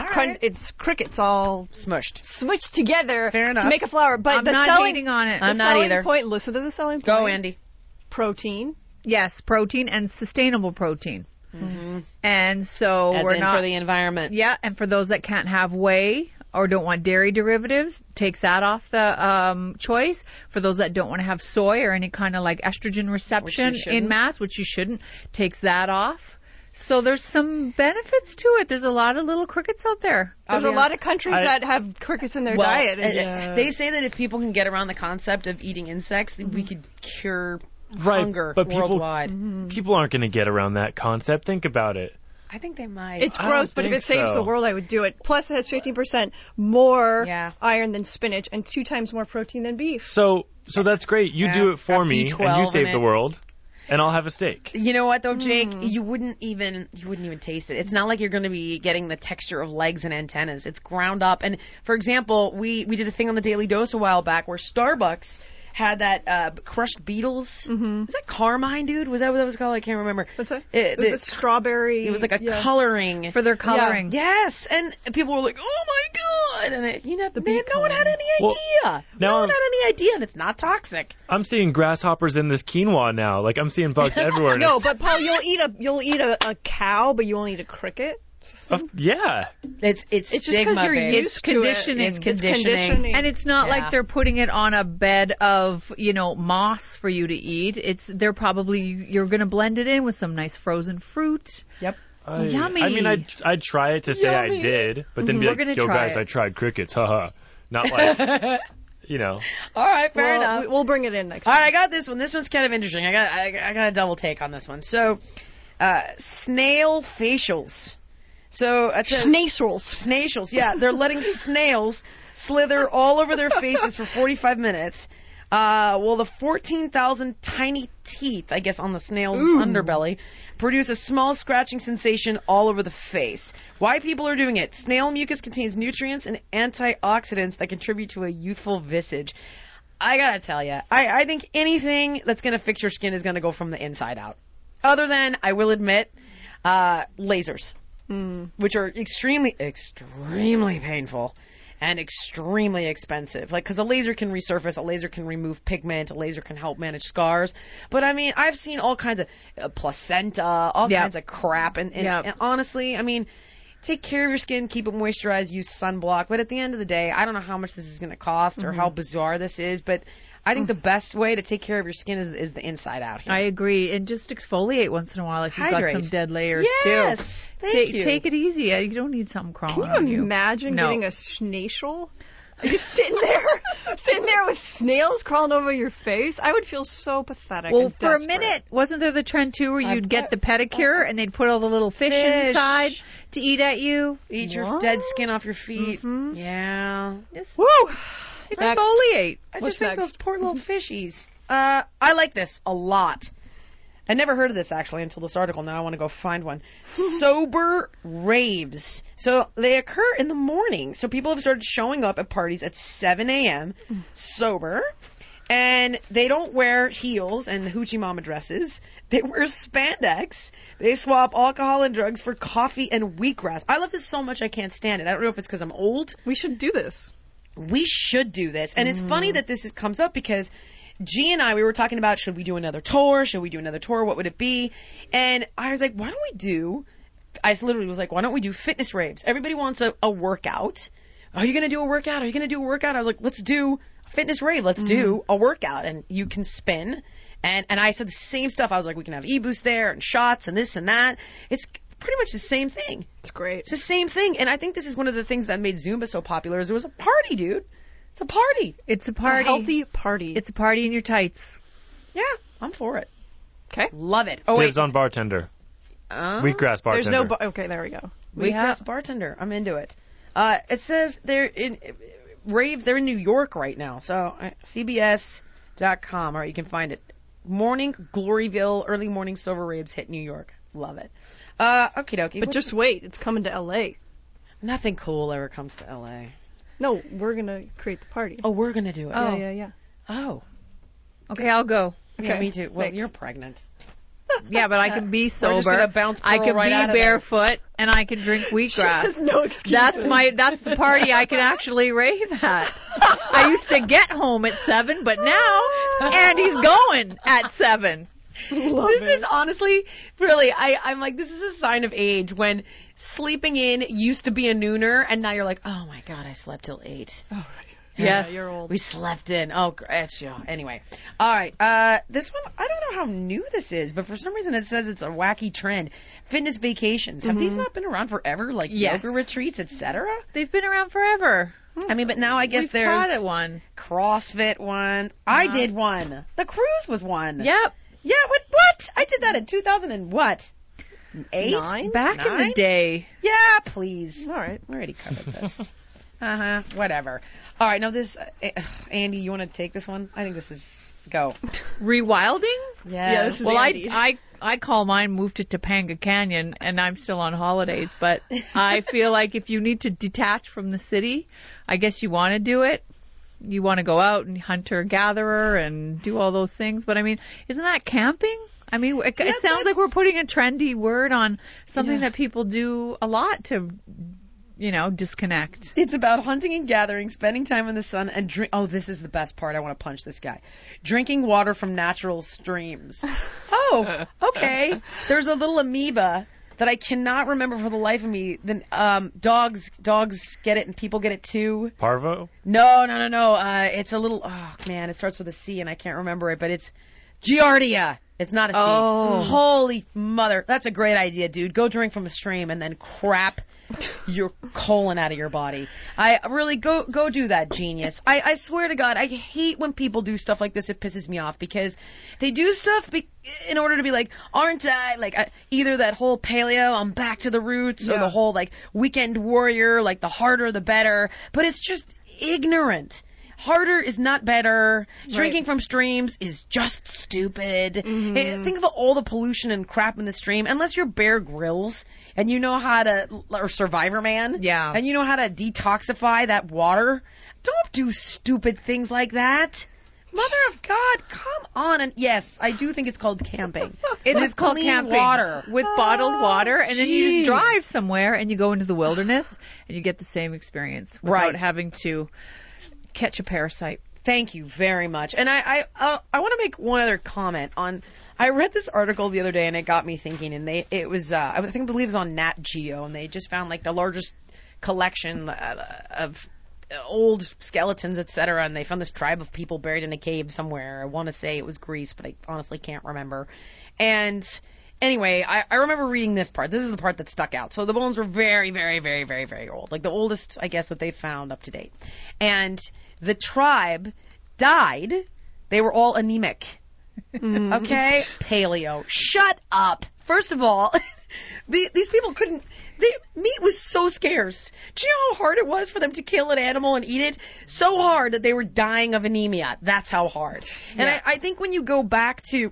[SPEAKER 6] It's crickets all
[SPEAKER 1] smushed
[SPEAKER 6] together
[SPEAKER 1] Fair enough.
[SPEAKER 6] to make a flour. But
[SPEAKER 5] I'm not hating on it.
[SPEAKER 1] I'm not either.
[SPEAKER 6] Listen to the selling point.
[SPEAKER 1] Go, Andy.
[SPEAKER 6] Protein.
[SPEAKER 5] Yes, protein and sustainable protein. Mm-hmm. And so
[SPEAKER 1] As
[SPEAKER 5] we're
[SPEAKER 1] in
[SPEAKER 5] not
[SPEAKER 1] for the environment.
[SPEAKER 5] Yeah, and for those that can't have whey or don't want dairy derivatives, takes that off the choice. For those that don't want to have soy or any kind of like estrogen reception in mass, which you shouldn't, takes that off. So there's some benefits to it. There's a lot of little crickets out there.
[SPEAKER 6] There's a lot of countries that have crickets in their diet.
[SPEAKER 1] They say that if people can get around the concept of eating insects, we could cure hunger worldwide.
[SPEAKER 4] People aren't going to get around that concept. Think about it.
[SPEAKER 1] I think they might.
[SPEAKER 6] It's gross, but if it saves the world, I would do it. Plus, it has 15% more iron than spinach and 2 times more protein than beef.
[SPEAKER 4] So that's great. You do it for me, and you save the world, and I'll have a steak.
[SPEAKER 1] You know what, though, Jake? You wouldn't even taste it. It's not like you're going to be getting the texture of legs and antennas. It's ground up. And, for example, we did a thing on the Daily Dose a while back where Starbucks had that crushed beetles. Mm-hmm. Is that Carmine, dude? Was that what that was called? I can't remember.
[SPEAKER 6] What's that? It was a strawberry.
[SPEAKER 1] It was like a coloring.
[SPEAKER 5] For their coloring.
[SPEAKER 1] Yeah. Yes. And people were like, oh my God. And no one had any idea. No one had any idea, and it's not toxic.
[SPEAKER 4] I'm seeing grasshoppers in this quinoa now. Like, I'm seeing bugs everywhere.
[SPEAKER 6] No, but Paul, you'll eat a cow, but you won't eat a cricket.
[SPEAKER 4] Yeah.
[SPEAKER 1] It's
[SPEAKER 6] just
[SPEAKER 1] stigma,
[SPEAKER 6] because you're
[SPEAKER 1] babe.
[SPEAKER 6] used to
[SPEAKER 5] conditioning.
[SPEAKER 6] it.
[SPEAKER 1] It's conditioning.
[SPEAKER 5] And it's not like they're putting it on a bed of, moss for you to eat. They're probably, you're going to blend it in with some nice frozen fruit.
[SPEAKER 1] Yep.
[SPEAKER 5] Yummy.
[SPEAKER 4] I mean, I'd try it to say I did, but then be like, yo, guys, I tried crickets. Haha. Not like,
[SPEAKER 1] All right, fair enough.
[SPEAKER 6] We'll bring it in next
[SPEAKER 1] All
[SPEAKER 6] time.
[SPEAKER 1] right, I got this one. This one's kind of interesting. I got a double take on this one. So, snail facials. So Snails, yeah. They're letting snails slither all over their faces for 45 minutes. The 14,000 tiny teeth, I guess, on the snail's underbelly produce a small scratching sensation all over the face. Why people are doing it? Snail mucus contains nutrients and antioxidants that contribute to a youthful visage. I gotta tell you, I think anything that's gonna fix your skin is gonna go from the inside out. Other than, I will admit, lasers. Which are extremely, extremely painful and extremely expensive. Like, because a laser can resurface, a laser can remove pigment, a laser can help manage scars. But, I mean, I've seen all kinds of placenta, all kinds of crap. And honestly, I mean, take care of your skin, keep it moisturized, use sunblock. But at the end of the day, I don't know how much this is going to cost or how bizarre this is, but I think the best way to take care of your skin is the inside out here.
[SPEAKER 5] I agree. And just exfoliate once in a while if you've got some dead layers, too.
[SPEAKER 1] Yes. Thank you.
[SPEAKER 5] Take it easy. You don't need something crawling on you.
[SPEAKER 6] Can you imagine getting a snail? You're sitting there with snails crawling over your face. I would feel so pathetic.
[SPEAKER 5] Well,
[SPEAKER 6] and
[SPEAKER 5] for a
[SPEAKER 6] desperate.
[SPEAKER 5] minute, wasn't there the trend too where you'd get the pedicure and they'd put all the little fish inside to eat at you?
[SPEAKER 1] Eat your dead skin off your feet. Yeah.
[SPEAKER 5] Woo! Exfoliate.
[SPEAKER 1] I just think those poor little fishies. I like this a lot. I never heard of this actually until this article. Now I want to go find one. Sober raves. So they occur in the morning. So people have started showing up at parties at 7 a.m. sober. And they don't wear heels and hoochie mama dresses. They wear spandex. They swap alcohol and drugs for coffee and wheatgrass. I love this so much I can't stand it. I don't know if it's because I'm old.
[SPEAKER 6] We should do this.
[SPEAKER 1] We should do this. And it's funny that this comes up because G and I, we were talking about, should we do another tour? Should we do another tour? What would it be? And I was like, why don't we do fitness raves? Everybody wants a workout. Are you going to do a workout? I was like, let's do a fitness rave. Let's do a workout. And you can spin. And I said the same stuff. I was like, we can have e-boost there and shots and this and that. It's pretty much the same thing.
[SPEAKER 6] It's great.
[SPEAKER 1] It's the same thing. And I think this is one of the things that made Zumba so popular is it was a party, dude. It's a party.
[SPEAKER 5] It's a party.
[SPEAKER 6] It's a healthy party.
[SPEAKER 5] It's a party in your tights.
[SPEAKER 1] Yeah, I'm for it.
[SPEAKER 6] Okay.
[SPEAKER 1] Love it.
[SPEAKER 4] Dibs on bartender. Wheatgrass bartender.
[SPEAKER 6] There's no... okay, there we go.
[SPEAKER 1] Wheatgrass bartender. I'm into it. It says they're in raves. They're in New York right now. So CBS.com. All right, you can find it. Morning Gloryville, early morning sober raves hit New York. Love it. Okie dokie.
[SPEAKER 6] But just wait. It's coming to L.A.
[SPEAKER 1] Nothing cool ever comes to L.A.
[SPEAKER 6] No, we're going to create the party.
[SPEAKER 1] Oh, we're going to do it.
[SPEAKER 5] Oh.
[SPEAKER 6] Yeah.
[SPEAKER 1] Oh.
[SPEAKER 5] Okay, I'll go.
[SPEAKER 1] Okay. Yeah, me too. Well, you're pregnant.
[SPEAKER 5] Yeah, but I can be sober.
[SPEAKER 1] We're just gonna bounce
[SPEAKER 5] I can
[SPEAKER 1] right
[SPEAKER 5] be barefoot, and I can drink wheatgrass.
[SPEAKER 6] There's no excuses.
[SPEAKER 5] That's the party I can actually rave at. I used to get home at 7, but now Andy's going at 7.
[SPEAKER 1] This is honestly, really, I'm like, this is a sign of age when sleeping in used to be a nooner, and now you're like, oh my God, I slept till 8.
[SPEAKER 6] Oh, right.
[SPEAKER 1] Yes,
[SPEAKER 6] yeah, you're old.
[SPEAKER 1] We slept in. Oh, great. Anyway. All right. This one, I don't know how new this is, but for some reason it says it's a wacky trend. Fitness vacations. Have these not been around forever? Like yoga retreats, etc.?
[SPEAKER 5] They've been around forever.
[SPEAKER 1] I mean, but now I guess there's
[SPEAKER 5] tried one.
[SPEAKER 1] CrossFit one. I did one. The cruise was one.
[SPEAKER 5] Yep.
[SPEAKER 1] Yeah, what? I did that in 2000 and what? 8?
[SPEAKER 6] 9?
[SPEAKER 5] Back in the day.
[SPEAKER 1] Yeah, please.
[SPEAKER 6] All right.
[SPEAKER 1] We already covered this. Whatever. All right, now this, Andy, you want to take this one? I think this is, go.
[SPEAKER 5] Rewilding?
[SPEAKER 6] Yeah, this is
[SPEAKER 5] well,
[SPEAKER 6] Andy.
[SPEAKER 5] I call mine moved to Topanga Canyon, and I'm still on holidays, but I feel like if you need to detach from the city, I guess you want to do it. You want to go out and hunter-gatherer and do all those things, but I mean, isn't that camping? I mean, it sounds like we're putting a trendy word on something that people do a lot to, disconnect.
[SPEAKER 1] It's about hunting and gathering, spending time in the sun, and drink. Oh, this is the best part. I want to punch this guy. Drinking water from natural streams. Oh, okay. There's a little amoeba that I cannot remember for the life of me. Then dogs get it and people get it too.
[SPEAKER 4] Parvo?
[SPEAKER 1] No. It's a little. Oh man, it starts with a C and I can't remember it, but it's Giardia. It's not a C.
[SPEAKER 5] Oh.
[SPEAKER 1] Holy mother, that's a great idea, dude. Go drink from a stream and then crap your colon out of your body. I really go do that, genius. I swear to God, I hate when people do stuff like this. It pisses me off because they do stuff in order to be like, aren't I like either that whole paleo, I'm back to the roots, or the whole like weekend warrior, like the harder the better. But it's just ignorant. Harder is not better. Drinking from streams is just stupid. Mm-hmm. Think of all the pollution and crap in the stream. Unless you're Bear Grylls and you know how to, or Survivor Man, and you know how to detoxify that water, don't do stupid things like that. Mother of God, come on. And yes, I do think it's called camping.
[SPEAKER 5] It is called camping.
[SPEAKER 1] Water.
[SPEAKER 5] With bottled water. And then you just drive somewhere and you go into the wilderness and you get the same experience without having to catch a parasite.
[SPEAKER 1] Thank you very much. And I want to make one other comment on. I read this article the other day and it got me thinking. And I believe it was on Nat Geo, and they just found like the largest collection of old skeletons, etc. And they found this tribe of people buried in a cave somewhere. I want to say it was Greece, but I honestly can't remember. And anyway, I remember reading this part. This is the part that stuck out. So the bones were very, very, very, very, very old. Like the oldest, I guess, that they found up to date. And the tribe died. They were all anemic. Okay? Paleo. Shut up. First of all, these people couldn't... meat was so scarce. Do you know how hard it was for them to kill an animal and eat it? So hard that they were dying of anemia. That's how hard. Yeah. And I think when you go back to...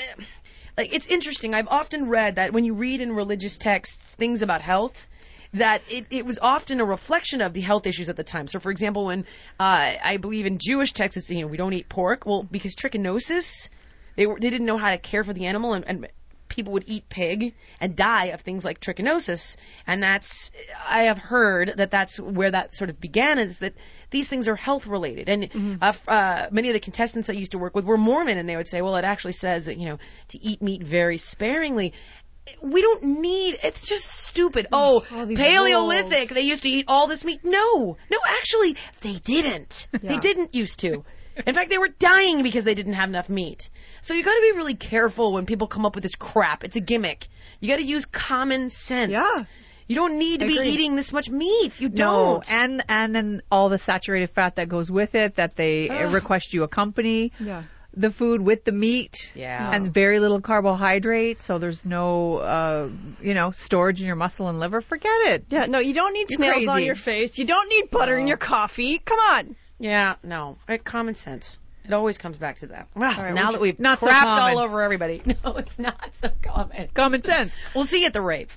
[SPEAKER 1] like, it's interesting. I've often read that when you read in religious texts things about health, that it was often a reflection of the health issues at the time. So, for example, when I believe in Jewish texts, it's, we don't eat pork. Well, because trichinosis, they didn't know how to care for the animal, and people would eat pig and die of things like trichinosis. And I have heard that's where that sort of began, is that these things are health related. And many of the contestants I used to work with were Mormon, and they would say, well, it actually says that, to eat meat very sparingly. We don't need, it's just stupid. Paleolithic, rules. They used to eat all this meat. No, actually, they didn't. Yeah. They didn't used to. In fact, they were dying because they didn't have enough meat. So you got to be really careful when people come up with this crap. It's a gimmick. You got to use common sense. Yeah. You don't need to be eating this much meat. You don't.
[SPEAKER 5] No, and then all the saturated fat that goes with it, that they request you accompany. Yeah. The food with the meat, and very little carbohydrate, so there's no, storage in your muscle and liver. Forget it.
[SPEAKER 6] Yeah, no, you don't need snails on your face. You don't need butter in your coffee. Come on.
[SPEAKER 1] Yeah, no, common sense. It always comes back to that. Well, now that we've crapped all over everybody. No, it's not so common.
[SPEAKER 5] Common sense.
[SPEAKER 1] We'll see you at the rave.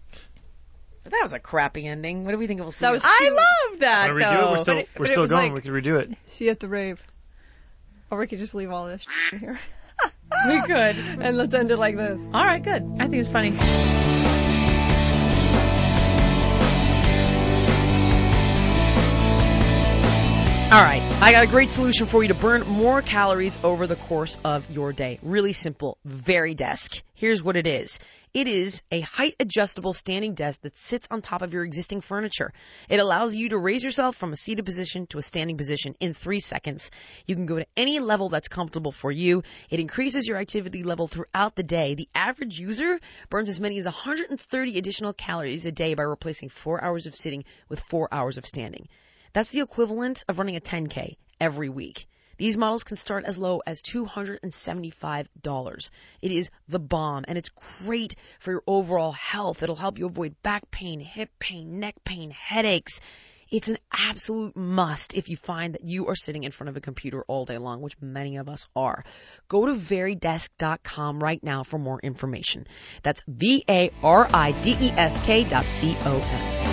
[SPEAKER 1] But that was a crappy ending. What do we think we'll see?
[SPEAKER 5] I love that,
[SPEAKER 4] though. We're still going. We can redo it.
[SPEAKER 6] See you at the rave. Or we could just leave all this in here.
[SPEAKER 1] We could.
[SPEAKER 6] And let's end it like this.
[SPEAKER 1] All right, good.
[SPEAKER 5] I think it's funny.
[SPEAKER 1] All right, I got a great solution for you to burn more calories over the course of your day. Really simple, very desk. Here's what it is. It is a height-adjustable standing desk that sits on top of your existing furniture. It allows you to raise yourself from a seated position to a standing position in 3 seconds. You can go to any level that's comfortable for you. It increases your activity level throughout the day. The average user burns as many as 130 additional calories a day by replacing 4 hours of sitting with 4 hours of standing. That's the equivalent of running a 10K every week. These models can start as low as $275. It is the bomb, and it's great for your overall health. It'll help you avoid back pain, hip pain, neck pain, headaches. It's an absolute must if you find that you are sitting in front of a computer all day long, which many of us are. Go to Veridesk.com right now for more information. That's VARIDESK.com.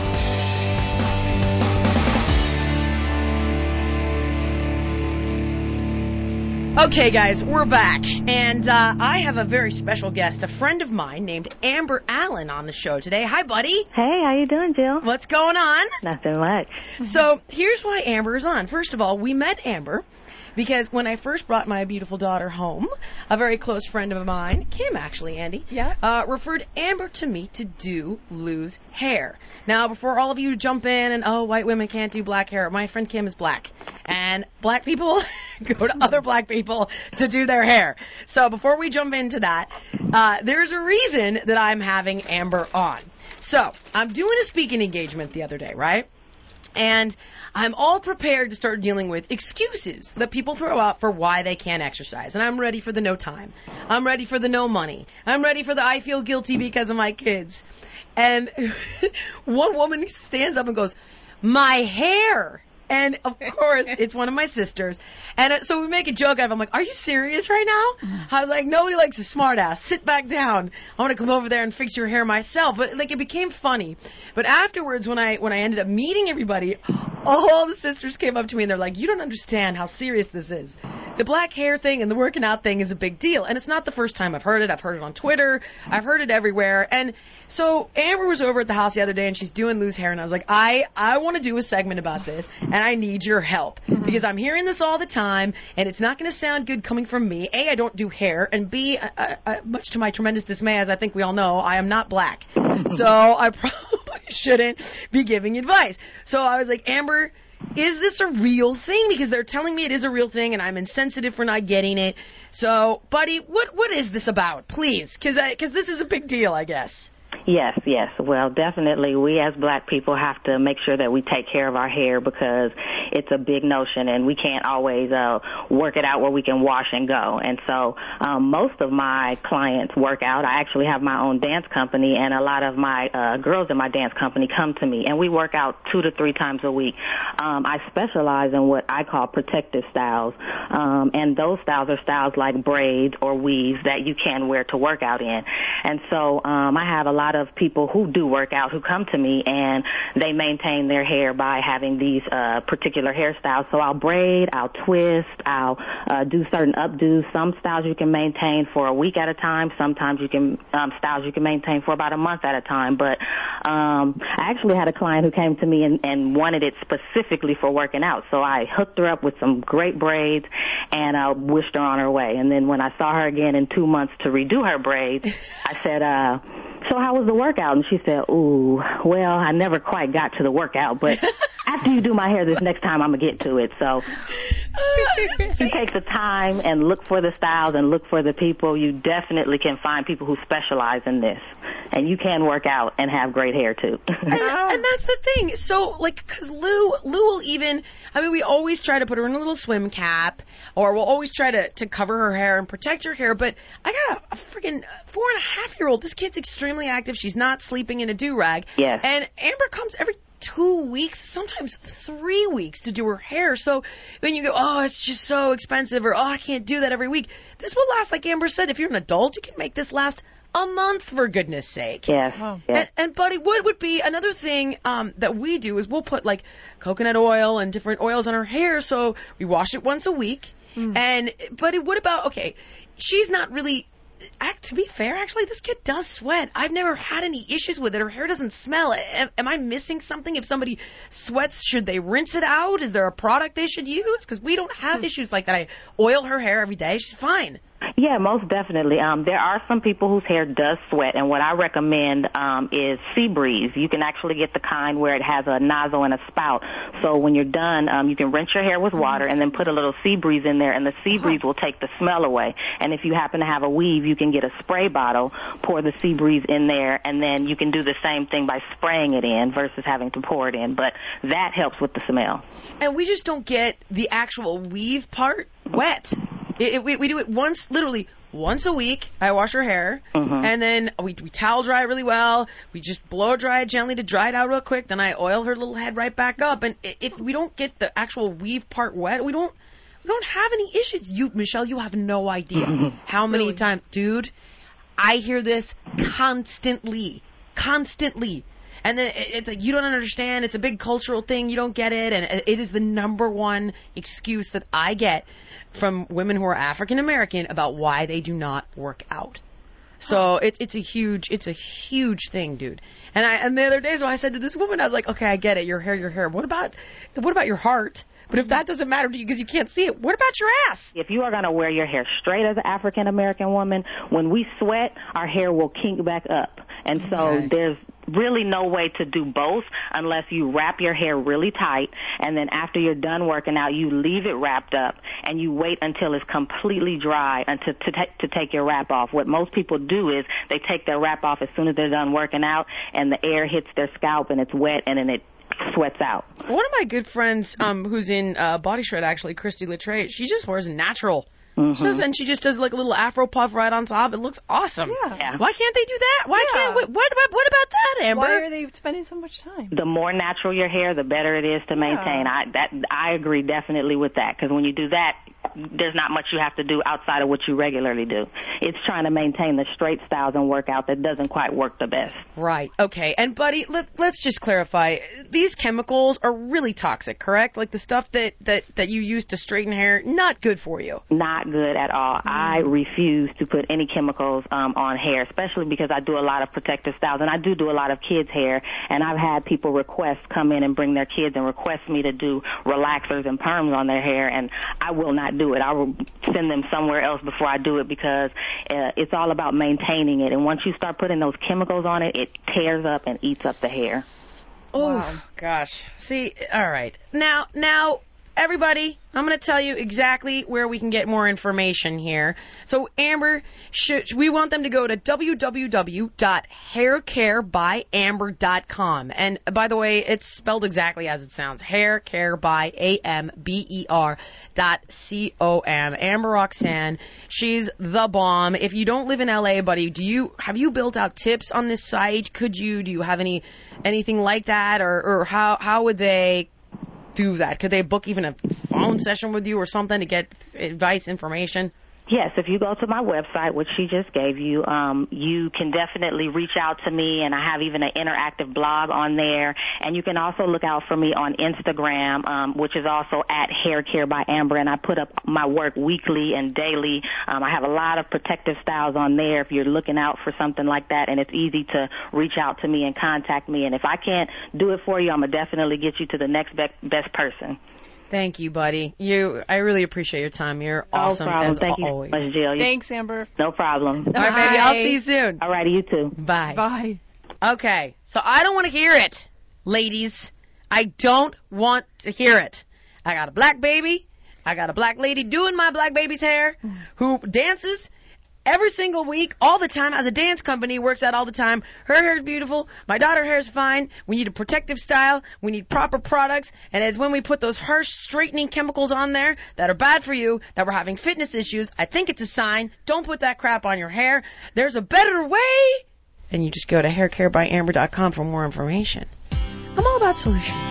[SPEAKER 1] Okay, guys, we're back, and I have a very special guest, a friend of mine named Amber Allen on the show today. Hi, buddy.
[SPEAKER 8] Hey, how you doing, Jill?
[SPEAKER 1] What's going on?
[SPEAKER 8] Nothing much.
[SPEAKER 1] So here's why Amber is on. First of all, we met Amber because when I first brought my beautiful daughter home, a very close friend of mine, Kim actually, Andy, referred Amber to me to do Lou's hair. Now, before all of you jump in and, oh, white women can't do black hair, my friend Kim is black. And black people go to other black people to do their hair. So before we jump into that, there's a reason that I'm having Amber on. So I'm doing a speaking engagement the other day, right? And I'm all prepared to start dealing with excuses that people throw out for why they can't exercise. And I'm ready for the no time. I'm ready for the no money. I'm ready for the I feel guilty because of my kids. And one woman stands up and goes, my hair. And, of course, it's one of my sisters. And so we make a joke out of it. I'm like, are you serious right now? I was like, nobody likes a smart ass. Sit back down. I want to come over there and fix your hair myself. But, like, it became funny. But afterwards, when I ended up meeting everybody, all the sisters came up to me and they're like, you don't understand how serious this is. The black hair thing and the working out thing is a big deal. And it's not the first time I've heard it. I've heard it on Twitter. I've heard it everywhere. And so Amber was over at the house the other day and she's doing Lou's hair. And I was like, I want to do a segment about this. And I need your help. Because I'm hearing this all the time. And it's not going to sound good coming from me. A, I don't do hair. And B, much to my tremendous dismay, as I think we all know, I am not black. So I probably shouldn't be giving advice. So I was like, Amber, is this a real thing? Because they're telling me it is a real thing, and I'm insensitive for not getting it. So, buddy, what is this about? Please, because this is a big deal, I guess.
[SPEAKER 8] Yes. Well, definitely we as black people have to make sure that we take care of our hair because it's a big notion and we can't always work it out where we can wash and go. And so most of my clients work out. I actually have my own dance company, and a lot of my girls in my dance company come to me, and we work out 2 to 3 times a week. I specialize in what I call protective styles, and those styles are styles like braids or weaves that you can wear to work out in. And so I have a lot of people who do work out who come to me and they maintain their hair by having these particular hairstyles. So I'll braid, I'll twist, I'll do certain updos. Some styles you can maintain for a week at a time. Sometimes you can styles you can maintain for about a month at a time. But I actually had a client who came to me and wanted it specifically for working out. So I hooked her up with some great braids and I wished her on her way. And then when I saw her again in 2 months to redo her braids, I said, so how was the workout? And she said, ooh, well, I never quite got to the workout, but after you do my hair this next time, I'm going to get to it. So you take the time and look for the styles and look for the people. You definitely can find people who specialize in this. And you can work out and have great hair, too.
[SPEAKER 1] And that's the thing. So, like, because Lou will even, I mean, we always try to put her in a little swim cap, or we'll always try to cover her hair and protect her hair. But I got a freaking 4.5-year-old. This kid's extremely active. She's not sleeping in a do-rag.
[SPEAKER 8] Yes.
[SPEAKER 1] And Amber comes every 2 weeks, sometimes 3 weeks to do her hair. So when you go, oh, it's just so expensive, or, oh, I can't do that every week. This will last, like Amber said, if you're an adult, you can make this last a month, for goodness sake.
[SPEAKER 8] Yes. Wow. Yes.
[SPEAKER 1] And buddy, what would be another thing that we do is we'll put like coconut oil and different oils on her hair, so we wash it once a week. And buddy, what about, okay, she's not really, to be fair, actually, this kid does sweat. I've never had any issues with it. Her hair doesn't smell. Am I missing something? If somebody sweats, should they rinse it out? Is there a product they should use? Because we don't have issues like that. I oil her hair every day. She's fine.
[SPEAKER 8] Yeah, most definitely. There are some people whose hair does sweat, and what I recommend is Seabreeze. You can actually get the kind where it has a nozzle and a spout. So when you're done, you can rinse your hair with water and then put a little Seabreeze in there, and the Seabreeze will take the smell away. And if you happen to have a weave, you can get a spray bottle, pour the Seabreeze in there, and then you can do the same thing by spraying it in versus having to pour it in. But that helps with the smell.
[SPEAKER 1] And we just don't get the actual weave part wet. We do it literally once a week. I wash her hair, and then we towel dry it really well. We just blow dry it gently to dry it out real quick. Then I oil her little head right back up. And if we don't get the actual weave part wet, we don't have any issues. Michelle, you have no idea how many times, dude. I hear this constantly. And then it's like, you don't understand. It's a big cultural thing. You don't get it. And it is the number one excuse that I get from women who are African American about why they do not work out. So it's a huge thing, dude. And the other day, so I said to this woman, I was like, okay, I get it. Your hair. What about your heart? But if that doesn't matter to you because you can't see it, what about your ass?
[SPEAKER 8] If you are going to wear your hair straight as an African-American woman, when we sweat, our hair will kink back up. And so there's really no way to do both unless you wrap your hair really tight, and then after you're done working out, you leave it wrapped up, and you wait until it's completely dry to take your wrap off. What most people do is they take their wrap off as soon as they're done working out, and the air hits their scalp, and it's wet, and then it sweats out.
[SPEAKER 1] One of my good friends who's in Body Shred, actually, Christy Latre, she just wears natural. Mm-hmm. And she just does like a little afro puff right on top. It looks awesome.
[SPEAKER 6] Yeah.
[SPEAKER 1] Why can't they do that? Why can't we? What about that, Amber?
[SPEAKER 6] Why are they spending so much time?
[SPEAKER 8] The more natural your hair, the better it is to maintain. I agree definitely with that, because when you do that, there's not much you have to do outside of what you regularly do. It's trying to maintain the straight styles and workout that doesn't quite work the best.
[SPEAKER 1] Right. Okay. And buddy, let's just clarify. These chemicals are really toxic, correct? Like the stuff that you use to straighten hair, not good for you.
[SPEAKER 8] Not good at all. I refuse to put any chemicals on hair, especially because I do a lot of protective styles, and I do a lot of kids' hair, and I've had people come in and bring their kids and request me to do relaxers and perms on their hair, and I will not do it. I will send them somewhere else before I do it, because it's all about maintaining it, and once you start putting those chemicals on it, it tears up and eats up the hair.
[SPEAKER 1] Oh, gosh. See, all right. Now, everybody, I'm going to tell you exactly where we can get more information here. So, Amber, we want them to go to www.haircarebyamber.com. And, by the way, it's spelled exactly as it sounds. haircarebyamber.com. Amber Roxanne, she's the bomb. If you don't live in LA, buddy, have you built out tips on this site? Do you have anything like that? Or how would they do that? Could they book even a phone session with you or something to get advice, information?
[SPEAKER 8] Yes, if you go to my website, which she just gave you, you can definitely reach out to me, and I have even an interactive blog on there. And you can also look out for me on Instagram, which is also at Hair Care by Amber, and I put up my work weekly and daily. I have a lot of protective styles on there if you're looking out for something like that, and it's easy to reach out to me and contact me. And if I can't do it for you, I'm going to definitely get you to the next best person.
[SPEAKER 1] Thank you, buddy. I really appreciate your time. You're awesome as
[SPEAKER 8] Thank
[SPEAKER 1] always.
[SPEAKER 8] You so much, Jill.
[SPEAKER 6] Thanks, Amber.
[SPEAKER 8] No problem.
[SPEAKER 1] All right, baby. I'll see you soon.
[SPEAKER 8] All righty, you too.
[SPEAKER 1] Bye.
[SPEAKER 6] Bye.
[SPEAKER 1] Okay, so I don't want to hear it, ladies. I don't want to hear it. I got a black baby. I got a black lady doing my black baby's hair who dances every single week, all the time, as a dance company, works out all the time. Her hair is beautiful. My daughter's hair is fine. We need a protective style. We need proper products. And it's when we put those harsh straightening chemicals on there that are bad for you, that we're having fitness issues, I think it's a sign. Don't put that crap on your hair. There's a better way. And you just go to haircarebyamber.com for more information. I'm all about solutions.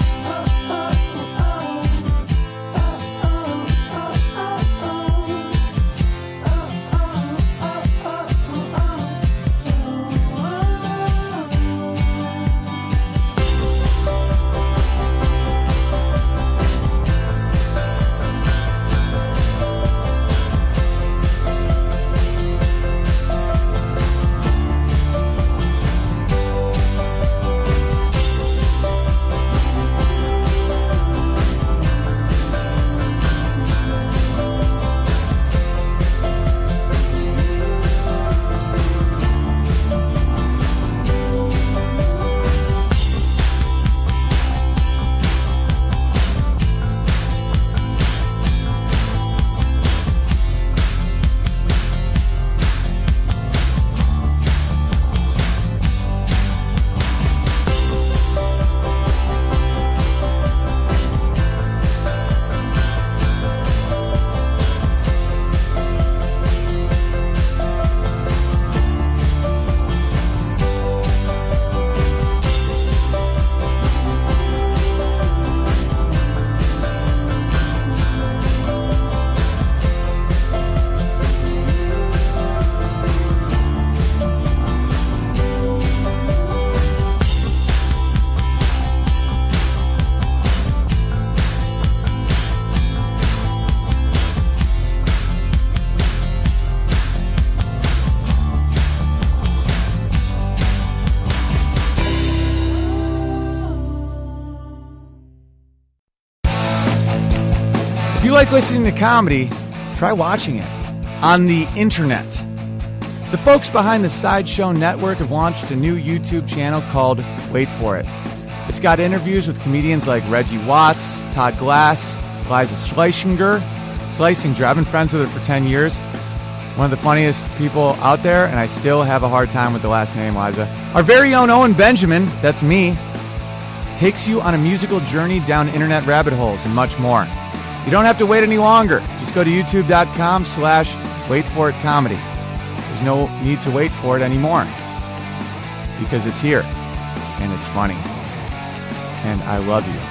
[SPEAKER 9] you like listening to comedy, try watching it on the internet. The folks behind the Sideshow Network have launched a new YouTube channel called Wait For It. It's got interviews with comedians like Reggie Watts, Todd Glass, Liza Schlesinger. I've been friends with her for 10 years. One of the funniest people out there, and I still have a hard time with the last name, Liza. Our very own Owen Benjamin, that's me, takes you on a musical journey down internet rabbit holes and much more. You don't have to wait any longer. Just go to youtube.com/waitforitcomedy. There's no need to wait for it anymore because it's here and it's funny. And I love you.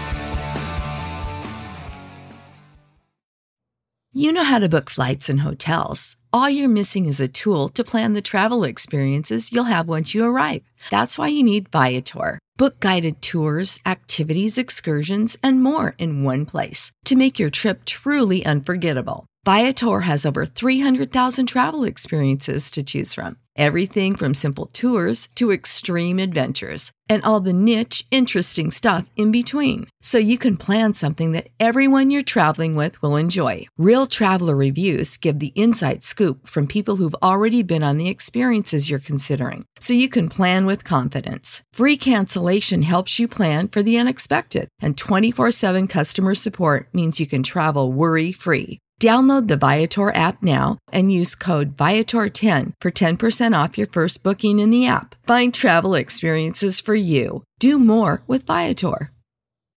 [SPEAKER 10] You know how to book flights and hotels. All you're missing is a tool to plan the travel experiences you'll have once you arrive. That's why you need Viator. Book guided tours, activities, excursions, and more in one place to make your trip truly unforgettable. Viator has over 300,000 travel experiences to choose from. Everything from simple tours to extreme adventures and all the niche, interesting stuff in between. So you can plan something that everyone you're traveling with will enjoy. Real traveler reviews give the inside scoop from people who've already been on the experiences you're considering. So you can plan with confidence. Free cancellation helps you plan for the unexpected. And 24/7 customer support means you can travel worry-free. Download the Viator app now and use code Viator10 for 10% off your first booking in the app. Find travel experiences for you. Do more with Viator.